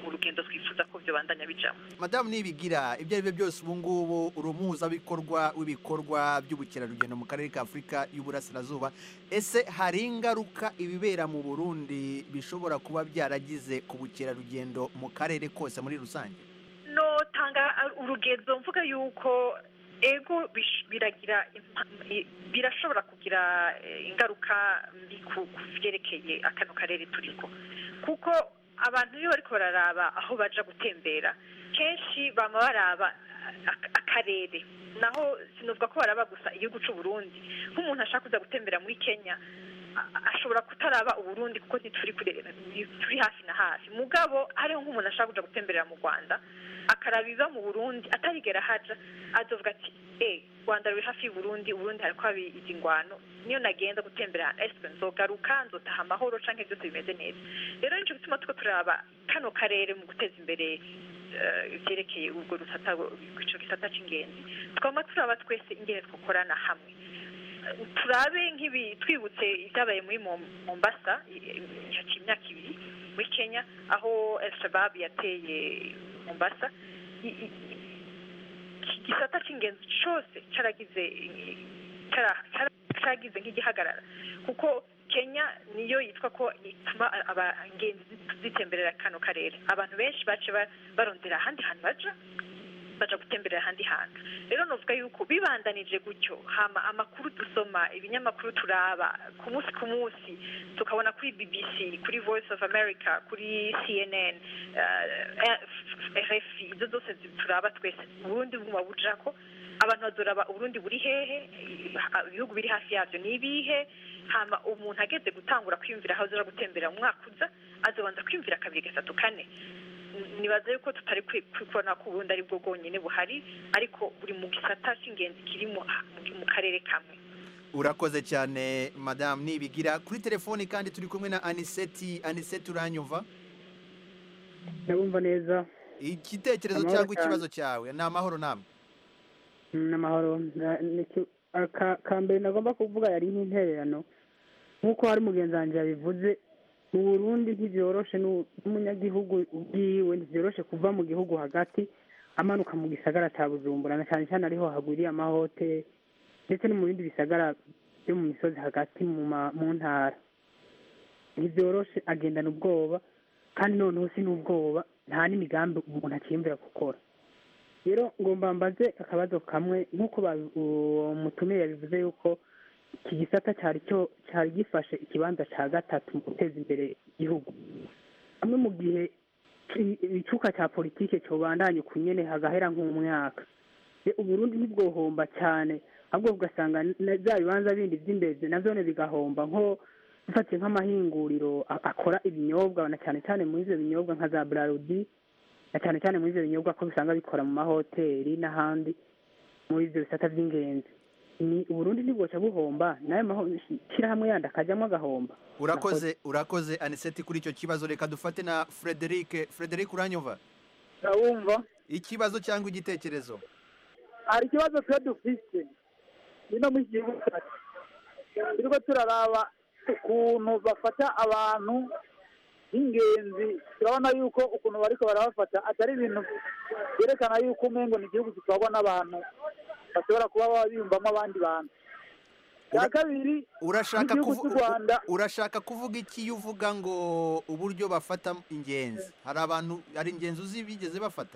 mu rugendo twifuza ko byo bandanya bijamo. Madamu Nibigira, ibyo ari byo byose ubu ngubu urumuhuzabikorwa w'ibikorwa by'ubukerarugendo mu karere ka Afurika y'Uburasirazuba, ese hari ingaruka ibibera mu Burundi bishobora kuba byaragize ku bukerarugendo mu karere kose muri rusange? No tanga urugendo mvuga yuko ego birashobora kugira ingaruka mbi ku vyerekeye akano karere turiko, kuko abantu iyo bariko bararaba aho baja gutembera kenshi bama baraba akarere, naho sinuvuga ko baraba gusa igihugu c'u Burundi. Nk'umuntu ashaka kuza gutembera muri Kenya ashobora kutaraba Uburundi kuko turi hafi na hafi, mugabo hariho nk'umuntu ashaka kuja gutemberera mu Rwanda akarabiza mu Burundi atarigera haja, azovuga ati Rwanda ruri hafi y'Uburundi, Uburundi hariko haba ingwano, niyo nagenda gutembera ese nzogaruka nzotaha amahoro canke byose bimeze neza. Rero nico gituma tuko turaba kano karere mu guteza imbere ivyerekeye ubwo rusata ico gisata c'ingenzi, twama turaba twese ingene twokorana hamwe, turabe nk'ibi twibutse ibyabaye muri Mombasa haciye imyaka 2 muri Kenya aho El-Shabaab yateye Mombasa. Gisata c'ingenzi cyose caragize nk'igihagarara, kuko Kenya niyo yitwa ko ituma abagenzi zitemberera kano karere. Abantu benshi bace barondera ahandi hantu baja gutemberera ahandi hantu. Rero novuga yuko bibandanije gutyo, hama amakuru dusoma, ibinyamakuru turaba ku munsi tukabona kuri BBC, kuri Voice of America, kuri CNN, RFI, izo zose turaba twese Burundi buguma bujako, abantu bazoraba Burundi buri hehe, ibihugu biri hafi yavyo nibihe, hama umuntu ageze gutangura kwiyumvira aho azora gutembera mu mwaka uza azobanza kwiyumvira 2, 3, 4. Nibaza yuko tutari kwikona ku Burundi ari bwo bwonyene buhari, ariko buri mu gisata c'ingenzi kiri mu karere kamwe. Urakoze cyane Madame Nibigira. Kuri telefoni kandi turi kumwe na Aniseti. Aniseti, uranyumva? Ndabumva neza. Igitekerezo cyangwa ikibazo cyawe? Ni amahoro namwe? N'amahoro. Kambere nagomba kuvuga yari nk'intererano, nk'uko hari mugenzi wanje yabivuze, mu Burundi ntivyoroshe n'umunyagihugu ubwiwe, ntivyoroshe kuva mu gihugu hagati amanuka mu gisagara ca Bujumbura, na cyane cyane ariho hagwiriye amahoteli ndetse no mu bindi bisagara byo mu misozi hagati mu ntara. Ntivyoroshe, agendana ubwoba, kandi noneho si n'ubwoba, nta n'imigambi umuntu akiyumvira gukora. Rero ngomba mbaze akabazo kamwe, nk'uko umutumire yabivuze yuko iki gisata cyari gifashe ikibanza cya 3 mu guteza imbere igihugu. Amwe mu gihe icuka cya politike cobandanye kunyene hagahera nk'umwaka, Uburundi ntibwohomba cyane, ahubwo ugasanga za bibanza bindi by'imbere navyone bigahomba, nko ufatiye nk'amahinguriro akora ibinyobwa, na cyane cyane muri ivyo binyobwa nka za Braludi, na cyane cyane muri ivyo binyobwa ko bisanga bikora mu mahoteli n'ahandi muri ivyo bisata by'ingenzi. Ni Uburundi ntibwoca buhomba, nayo shirahamwe yandi akajamwo agahomba. Urakoze Aniseti kuri icyo kibazo. Reka dufate na Frederic. Frederic, uranyumva? Ndabumva. Ikibazo cyangwa igitekerezo? Hari ikibazo twe dufise ino mu gihugu cyacu, turiko turaraba ukuntu bafata abantu ingenzi, turabona yuko ukuntu bariko barabafata atari ibintu byerekana yuko umengo ni igihugu gitwarwa n'abantu bashobora kuba biyumvamo abandi bantu. Ya kabiri, urashaka kuvuga iki uvuga ngo uburyo bafata ingenzi? Hari ingenzi uzi bigeze bafata?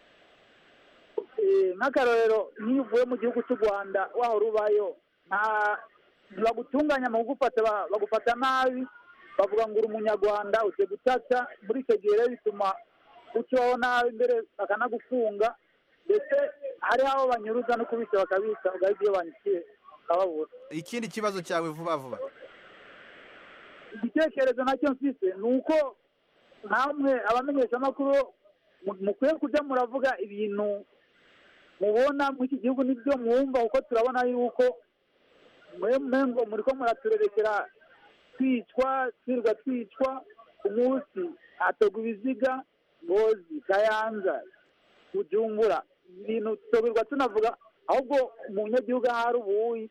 Nk'akarorero, niyo uvuye mu gihugu cy'u Rwanda wahora ubayo, ntibagutunganya mu kugufata, bagufata nabi, bavuga ngo uri umunyarwanda ugiye gutata. Muri icyo gihe rero bituma ukibaho nabi, mbere bakanagufunga, ndetse hari aho banyuruza no kubitsa bakabitsa, ugahita iyo banyikiye ukababura. Ikindi kibazo cyawe vuba vuba? Igitekerezo nacyo mfise ni uko namwe abamenyeshamakuru mukwiye kujya muravuga ibintu mubona muri iki gihugu n'ibyo mwumva, kuko turabona yuko mwengo muriko muraturerekera twirwa twicwa ku munsi, hatogwa ibiziga Ngozi, Kayanza, Bujumbura, ibintu tubirwa tunavuga, ahubwo umunyagihugu ahari ubuyi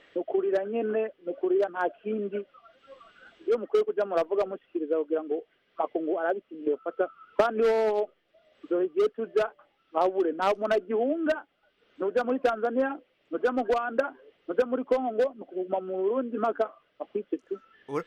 nukurira nyene, nukurira nta kindi. Iyo mukwiye kujya muravuga mushikiriza kugira ngo makungu arabishimiye gufata kandi ho igihe tuja babure nta umuntu agihunga nuja muri Tanzania nuja mu Rwanda nuja muri Kongo nukuguma mu Burundi mpaka akwice tu.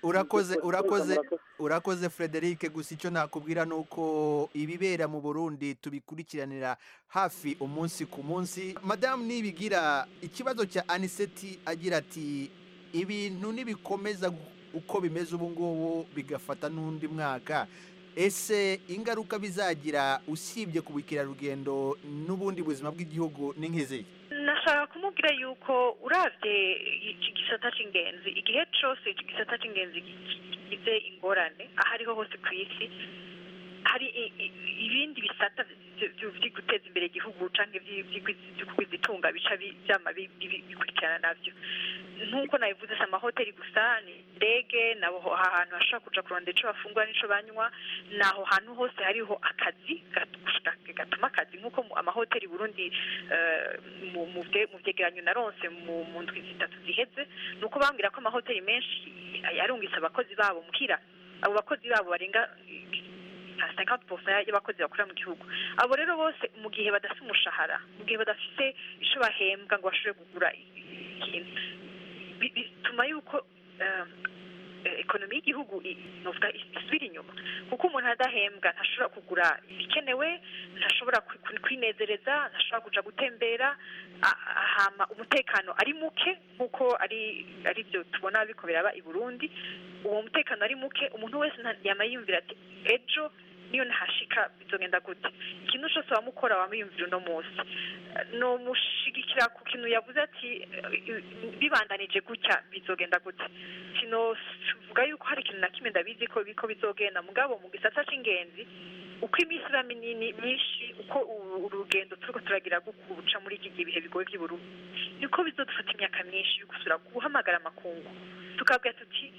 urakoze Frederic, gusa icyo nakubwira nuko ibibera mu Burundi tubikurikiranira hafi umunsi ku munsi. Madame Nibigira, ikibazo cya Aniseti agira ati ibintu nibikomeza uko bimeze ubu ngubu bigafata n'undi mwaka, ese ingaruka bizagira usibye ku bukerarugendo n'ubundi buzima bw'igihugu ni nk'izi? Nashaka kumubwira yuko uravye iki gisata c'ingenzi, igihe cose iki gisata c'ingenzi gize ingorane ahariho hose ku isi, hari ibindi bisata byo guteza imbere igihugu canke by'ikwizitunga bica byama bikurikirana navyo. Nkuko nabivuze, si amahoteli gusa, ni ndege nabo ahantu hashobora kuja kurondera ico bafungura n'ico banywa, naho hantu hose hariho akazi gatuma akazi, nkuko amahoteli Burundi mu vyegeranyo naronse mu ndwi zitatu ziheze, nuko bambwira ko amahoteli menshi yarungitse abakozi babo muhira. Abo bakozi babo barenga 50% y'abakozi bakora mu gihugu. Abo rero bose mu gihe badafite umushahara, mu gihe badafite ico bahembwa ngo bashobore kugura ikintu, bituma yuko ekonomi y'igihugu novuga isubira inyuma, kuko umuntu adahembwa ntashobora kugura ibikenewe, ntashobora kwinezereza, ntashobora kuja gutembera, hama umutekano ari muke nkuko ari byo tubona biko biraba i Burundi. Uwo mutekano ari muke, umuntu wese yama yumvira ati ejo niyo ntashika bizogenda gute. Ikintu cyose wamukora wamuyumvira uno munsi, no mushigikira ku kintu yavuze ati bibandanije gutya bizogenda gute. Kino vuga yuko hari ikintu na kimwe ndabizi ko biko bizogenda, mugabo mu gisata c'ingenzi uko imisira minini myinshi, uko urugendo turiko turagira gukuca muri iki gihe bigoye by'Uburundi, niko bizodufata imyaka myinshi yo gusura guhamagara amakungu tukabwira tuti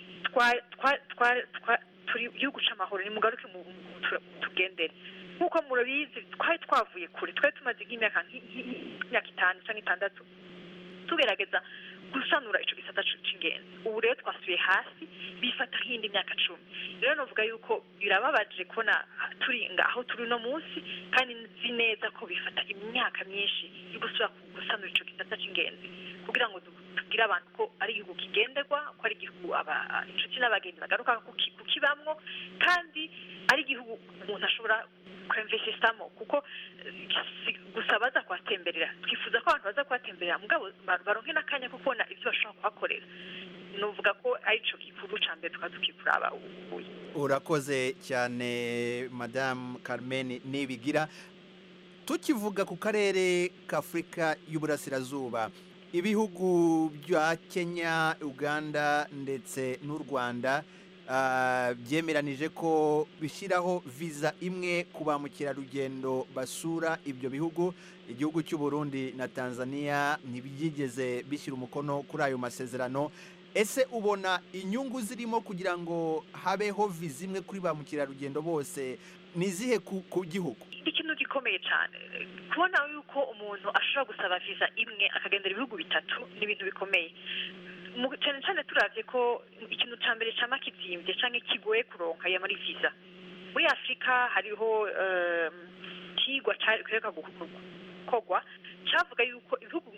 turi igihugu c'amahoro, ni mugaruke tugendere. Nkuko murabizi twari twavuye kure, twari tumaze imyaka 5 cyangwa 6 tugerageza gusanura ico gisata c'ingenzi. Ubu rero twasubiye hasi, bifata nk'indi myaka 10. Rero novuga yuko birababaje kubona turinga aho turi no munsi, kandi nzi neza ko bifata imyaka myinshi yo gusanura ico gisata c'ingenzi kugira ngo tugire abantu ko ari igihugu kigenderwa, ko ari igihugu inshuti n'abagenzi bagaruka kukibamwo, kandi ari igihugu umuntu ashobora kwemvesisamo, kuko gusa baza kuhatemberera. Twifuza ko abantu baza kuhatemberera mugabo baronke n'akanya ko kubona ivyo bashobora kuhakorera. Novuga ko ari ico gikuru ca mbere tukazukikuraba ubuye. Urakoze cyane Madame Carmen Nibigira. Tukivuga ku karere k'Afrika y'Uburasirazuba, ibihugu bya Kenya, Uganda ndetse n'u Rwanda byemeranije ko bishyiraho visa imwe ku ba mukerarugendo basura ibyo bihugu. Igihugu cy'u Burundi na Tanzania ntibyigeze bishyira umukono kuri ayo masezerano. Ese ubona inyungu zirimo kugira ngo habeho visa imwe kuri ba mukerarugendo bose nizihe ku gihugu? Ikintu gikomeye cyane kubona yuko umuntu ashobora gusaba visa imwe akagendera ibihugu bitatu, ni ibintu bikomeye cyane cyane. Turavye ko ikintu ca mbere cama kizimvye canke kigoye kuronka ya muri visa muri Afrika, hariho kigwa kireka gukorwa cavuga yuko ibihugu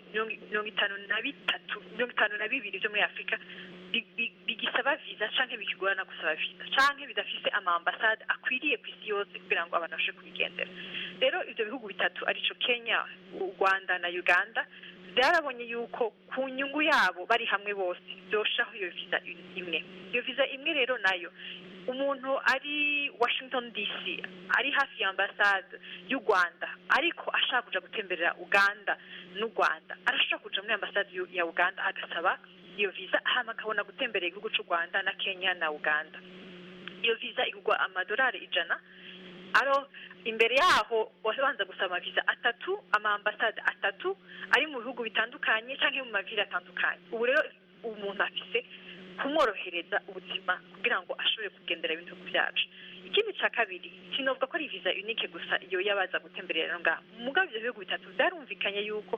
52 byo muri Afrika bigisaba visa canke bikigorana gusaba visa canke bidafise amambasade akwiriye ku isi yose kugira ngo abantu bashobore kubigendera. Rero ivyo bihugu bitatu arico Kenya, u Rwanda na Uganda byarabonye yuko ku nyungu yabo bari hamwe bose byoshaho iyo visa imwe. Iyo visa imwe rero nayo umuntu ari Washington DC, ari hafi ya ambasade y'u Rwanda ariko ashaka kuja gutemberera Uganda n'u Rwanda, arashaka kuja muri ambasade ya Uganda agasaba iyo visa, hama akabona gutemberera igihugu cy'u Rwanda na Kenya na Uganda. Iyo visa igurwa $100. Aro imbere yaho wabanza gusaba visa 3, ama-ambasade 3 ari mu bihugu bitandukanye canke mu mavira atandukanye. Ubu rero umuntu afise kumworohereza ubuzima kugira ngo ashobore kugendera ibintu byacu. Ikindi cya kabiri kinovuga ko ari visa unique gusa iyo yabaza gutemberera ngaho. Mugabo ibyo bihugu bitatu byarumvikanye yuko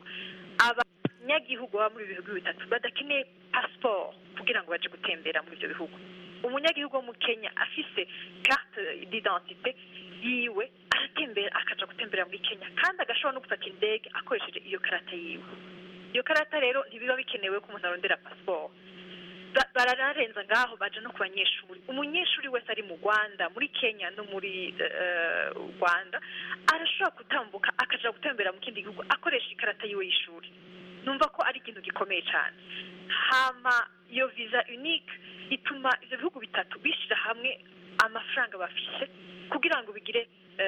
abanyagihugu baba muri bihugu bitatu badakeneye passport kugira ngo baje gutembera muri ibyo bihugu. umunyagihugu wo mu Kenya afise carte d'identité yiwe aratembera akaja gutembera muri Kenya kandi agashobora no gufata indege akoresheje iyo karata yiwe. Iyo karata rero ntibiba bikenewe ko umuntu arondera passport. Barararenza ngaho baje no ku banyeshuri. Umunyeshuri wese ari mu Rwanda, muri Kenya no muri Rwanda arashobora gutambuka akaja gutembera mu kindi gihugu akoresha ikarata yiwe y'ishuri. Numva ko ari ikintu gikomeye cyane. Hama iyo visa unique ituma ivyo bihugu bitatu bishira hamwe amafaranga bafise kugira ngo bigire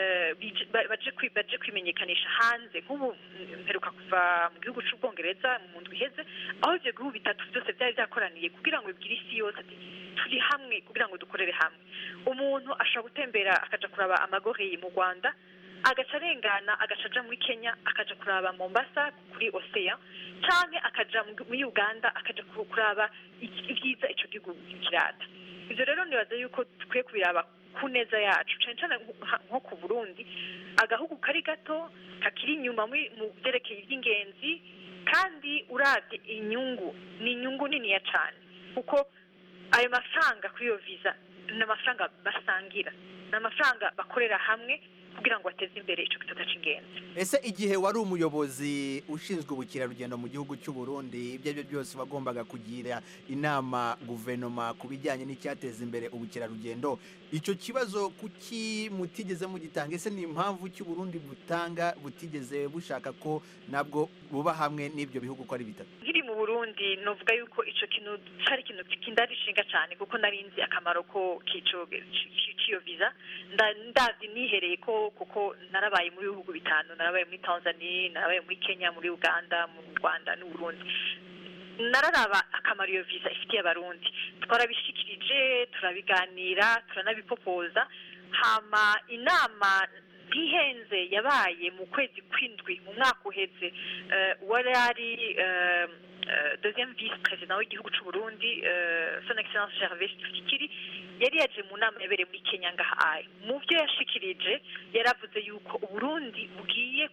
baje kwimenyekanisha hanze. Nk'ubu mperuka kuva mu gihugu c'Ubwongereza mu ndwi iheze aho ivyo bihugu bitatu byose byari byakoraniye kugira ngo bigire isi yose ati turi hamwe kugira ngo dukorere hamwe. Umuntu ashobora gutembera akaja kuraba amagoreye mu Rwanda agaca arengana agaca aja muri Kenya akaja kuraba Mombasa kuri Ocean canke akaja muri Uganda akaja kuraba ivyiza ico gihugu kirata. Ivyo rero nibaza yuko tukwiye kubiraba ku neza yacu cyane cyane nko ku Burundi agahugu kari gato kakiri inyuma mu byerekeye iby'ingenzi kandi uravye inyungu ni inyungu niniya cyane kuko ayo mafaranga kuri iyo visa ni amafaranga basangira ni amafaranga bakorera hamwe kugira ngo bateze imbere ico gisata c'ingenzi. Ese igihe wari umuyobozi ushinzwe ubukerarugendo mu gihugu cy'u Burundi ibyo byose bagombaga kugira inama guverinoma ku bijyanye n'icyateza imbere ubukerarugendo, icyo kibazo kuki mutigeze mugitanga? Ese ni impamvu cy'u Burundi butanga butigeze bushaka ko nabwo buba hamwe n'ibyo bihugu ko ari bitatu? Nkiri mu Burundi novuga yuko ico kintu cyari ikintu kindarishinga cyane kuko narinzi akamaro ko k'iyo visa ndazi nihereye ko kuko narabaye muri bihugu bitanu, narabaye muri Tanzania, narabaye muri Kenya, muri Uganda, mu Rwanda n'u Burundi. Nararaba akamaro iyo visa ifitiye abarundi, twarabishikirije, turabiganira, turanabipopoza. Hama inama ntihenze yabaye mu kwezi kw'indwi mu mwaka uheze, wari ari deuxième vice-président w'igihugu cy'u Burundi, son excellence Gervais Tshisekedi yari yaje mu nama yabereye muri Kenya ngaha. Mu byo yashikirije yaravuze yuko Burundi bugiye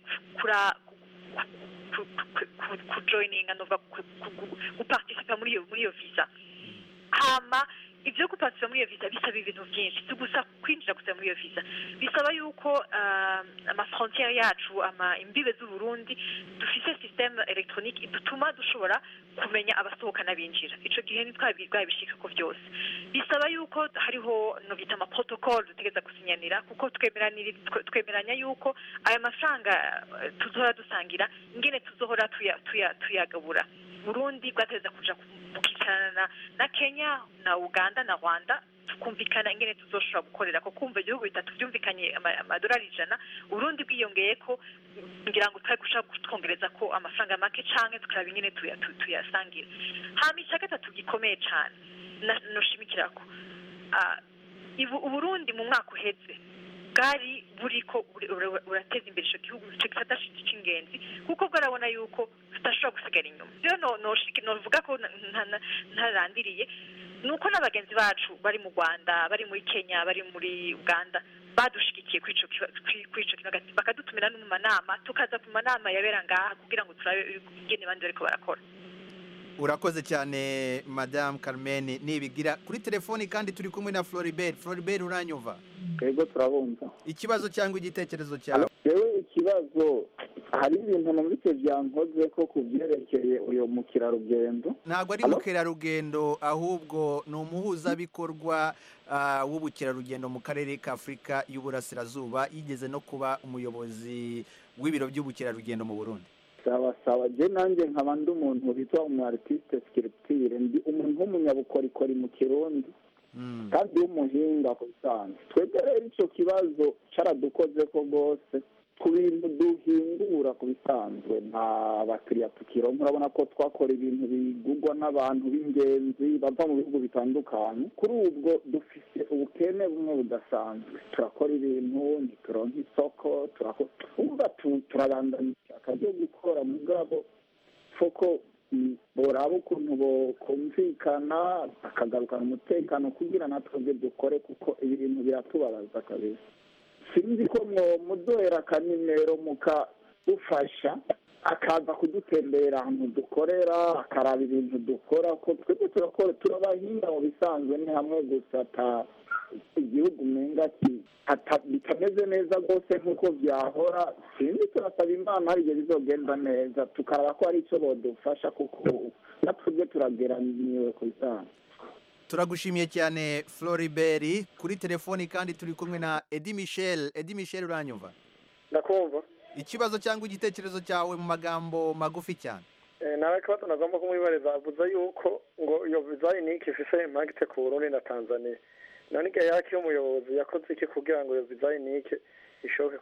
kujoininga nova guparticipa muri iyo visa. Hama ibyo guparticipa muri iyo visa bisaba ibintu byinshi, si gusa kwinjira gusa muri iyo visa, bisaba yuko amafrontiere yacu imbibe z'u Burundi dufise systeme electronique idutuma dushobora kumenya abasohoka n'abinjira. Ico gihe ntitwabirwaye bishika ko byose bisaba yuko hariho no bita ama protocole dutegeza gusinyanira kuko twemeranya yuko aya mafaranga tuzohora dusangira ingene tuzohora tuyagabura. Burundi bwateza kuja kukicarana na Kenya na Uganda na Rwanda tukumvikana ingene tuzoshobora gukorera ko kumva igihugu bitatu byumvikanye amadolari 100 Burundi bwiyongeye ko ngira ngo twagusha kutwongereza ko amafaranga make canke tukaraba ingene tuyasangira. Hama icya gatatu gikomeye cyane noshimikirako Burundi mu mwaka uheze bwari buriko urateza imbere ico gihugu gisata c'ingenzi kuko bwarabona yuko tutashobora gusigara inyuma. Rero novuga ko ntarandiriye nuko n'abagenzi bacu bari mu Rwanda, bari muri Kenya, bari muri Uganda badushigikiye kuri ico kintu bakadutumira no mu manama tukaza ku manama yabera ngaha kugira ngo turabe ingene bandi bariko barakora. Urakoze cyane Madame Carmen Nibigira. Kuri telefoni kandi turi kumwe na Floribert. Floribert uranyumva? Yego turabumva. Ikibazo cyangwa igitekerezo cyawe? Yewe ikibazo hari ibintu numvise byankoze ko kubyerekeye uyo mukirarugendo. Ntabwo ari mukirarugendo ahubwo ni umuhuzabikorwa w'ubukerarugendo mu karere ka Afurika y'Uburasirazuba, yigeze no kuba umuyobozi w'ibiro by'ubukerarugendo mu Burundi. Sawa je nanjye nkaba ndi umuntu bitwa umu artiste sculpture, ndi umuntu w'umunyabukorikori mu Kirundi kandi w'umuhinga ku bisanzwe. Twebwe rero ico kibazo caradukoze ko rwose ku bintu duhingura ku bisanzwe nta bakiriya tukironka. Urabona ko twakora ibintu bigurwa n'abantu b'ingenzi bava mu bihugu bitandukanye. Kuri ubwo dufise ubukene bumwe budasanzwe, turakora ibintu ntituronka isoko, turabandanya akazi gukora mugabo foko boraba ukuntu bokumvikana akagarukana umutekano kugira natwe dukore kuko ibintu biratubabaza kabisa. Sinzi ko muduhera akanimero mukadufasha akaza kudutembera ahantu dukorera akaraba ibintu dukora ko twebwe turakora turabahinga mu bisanzwe ni hamwe gusa igihugu umenga bitameze neza rwose nk'uko byahora sinzi turasaba imana hari igihe bizogenda neza tukaraba ko hari icyo bodufasha kuko natwebwe turageraniwe ku bisanzwe. turagushimiye cyane Floribert kuri telefoni kandi turi kumwe na Edi Michel uranyumva? Ndakumva. Ikibazo cyangwa igitekerezo cyawe mu magambo magufi cyane. Nawe kabato nagomba kumwibariza avuze yuko ngo iyo visa unique ifise impact ku Burundi na Tanzania. None igihe yaki umuyobozi yakoze iki kugira ngo iyo visa unique ishoke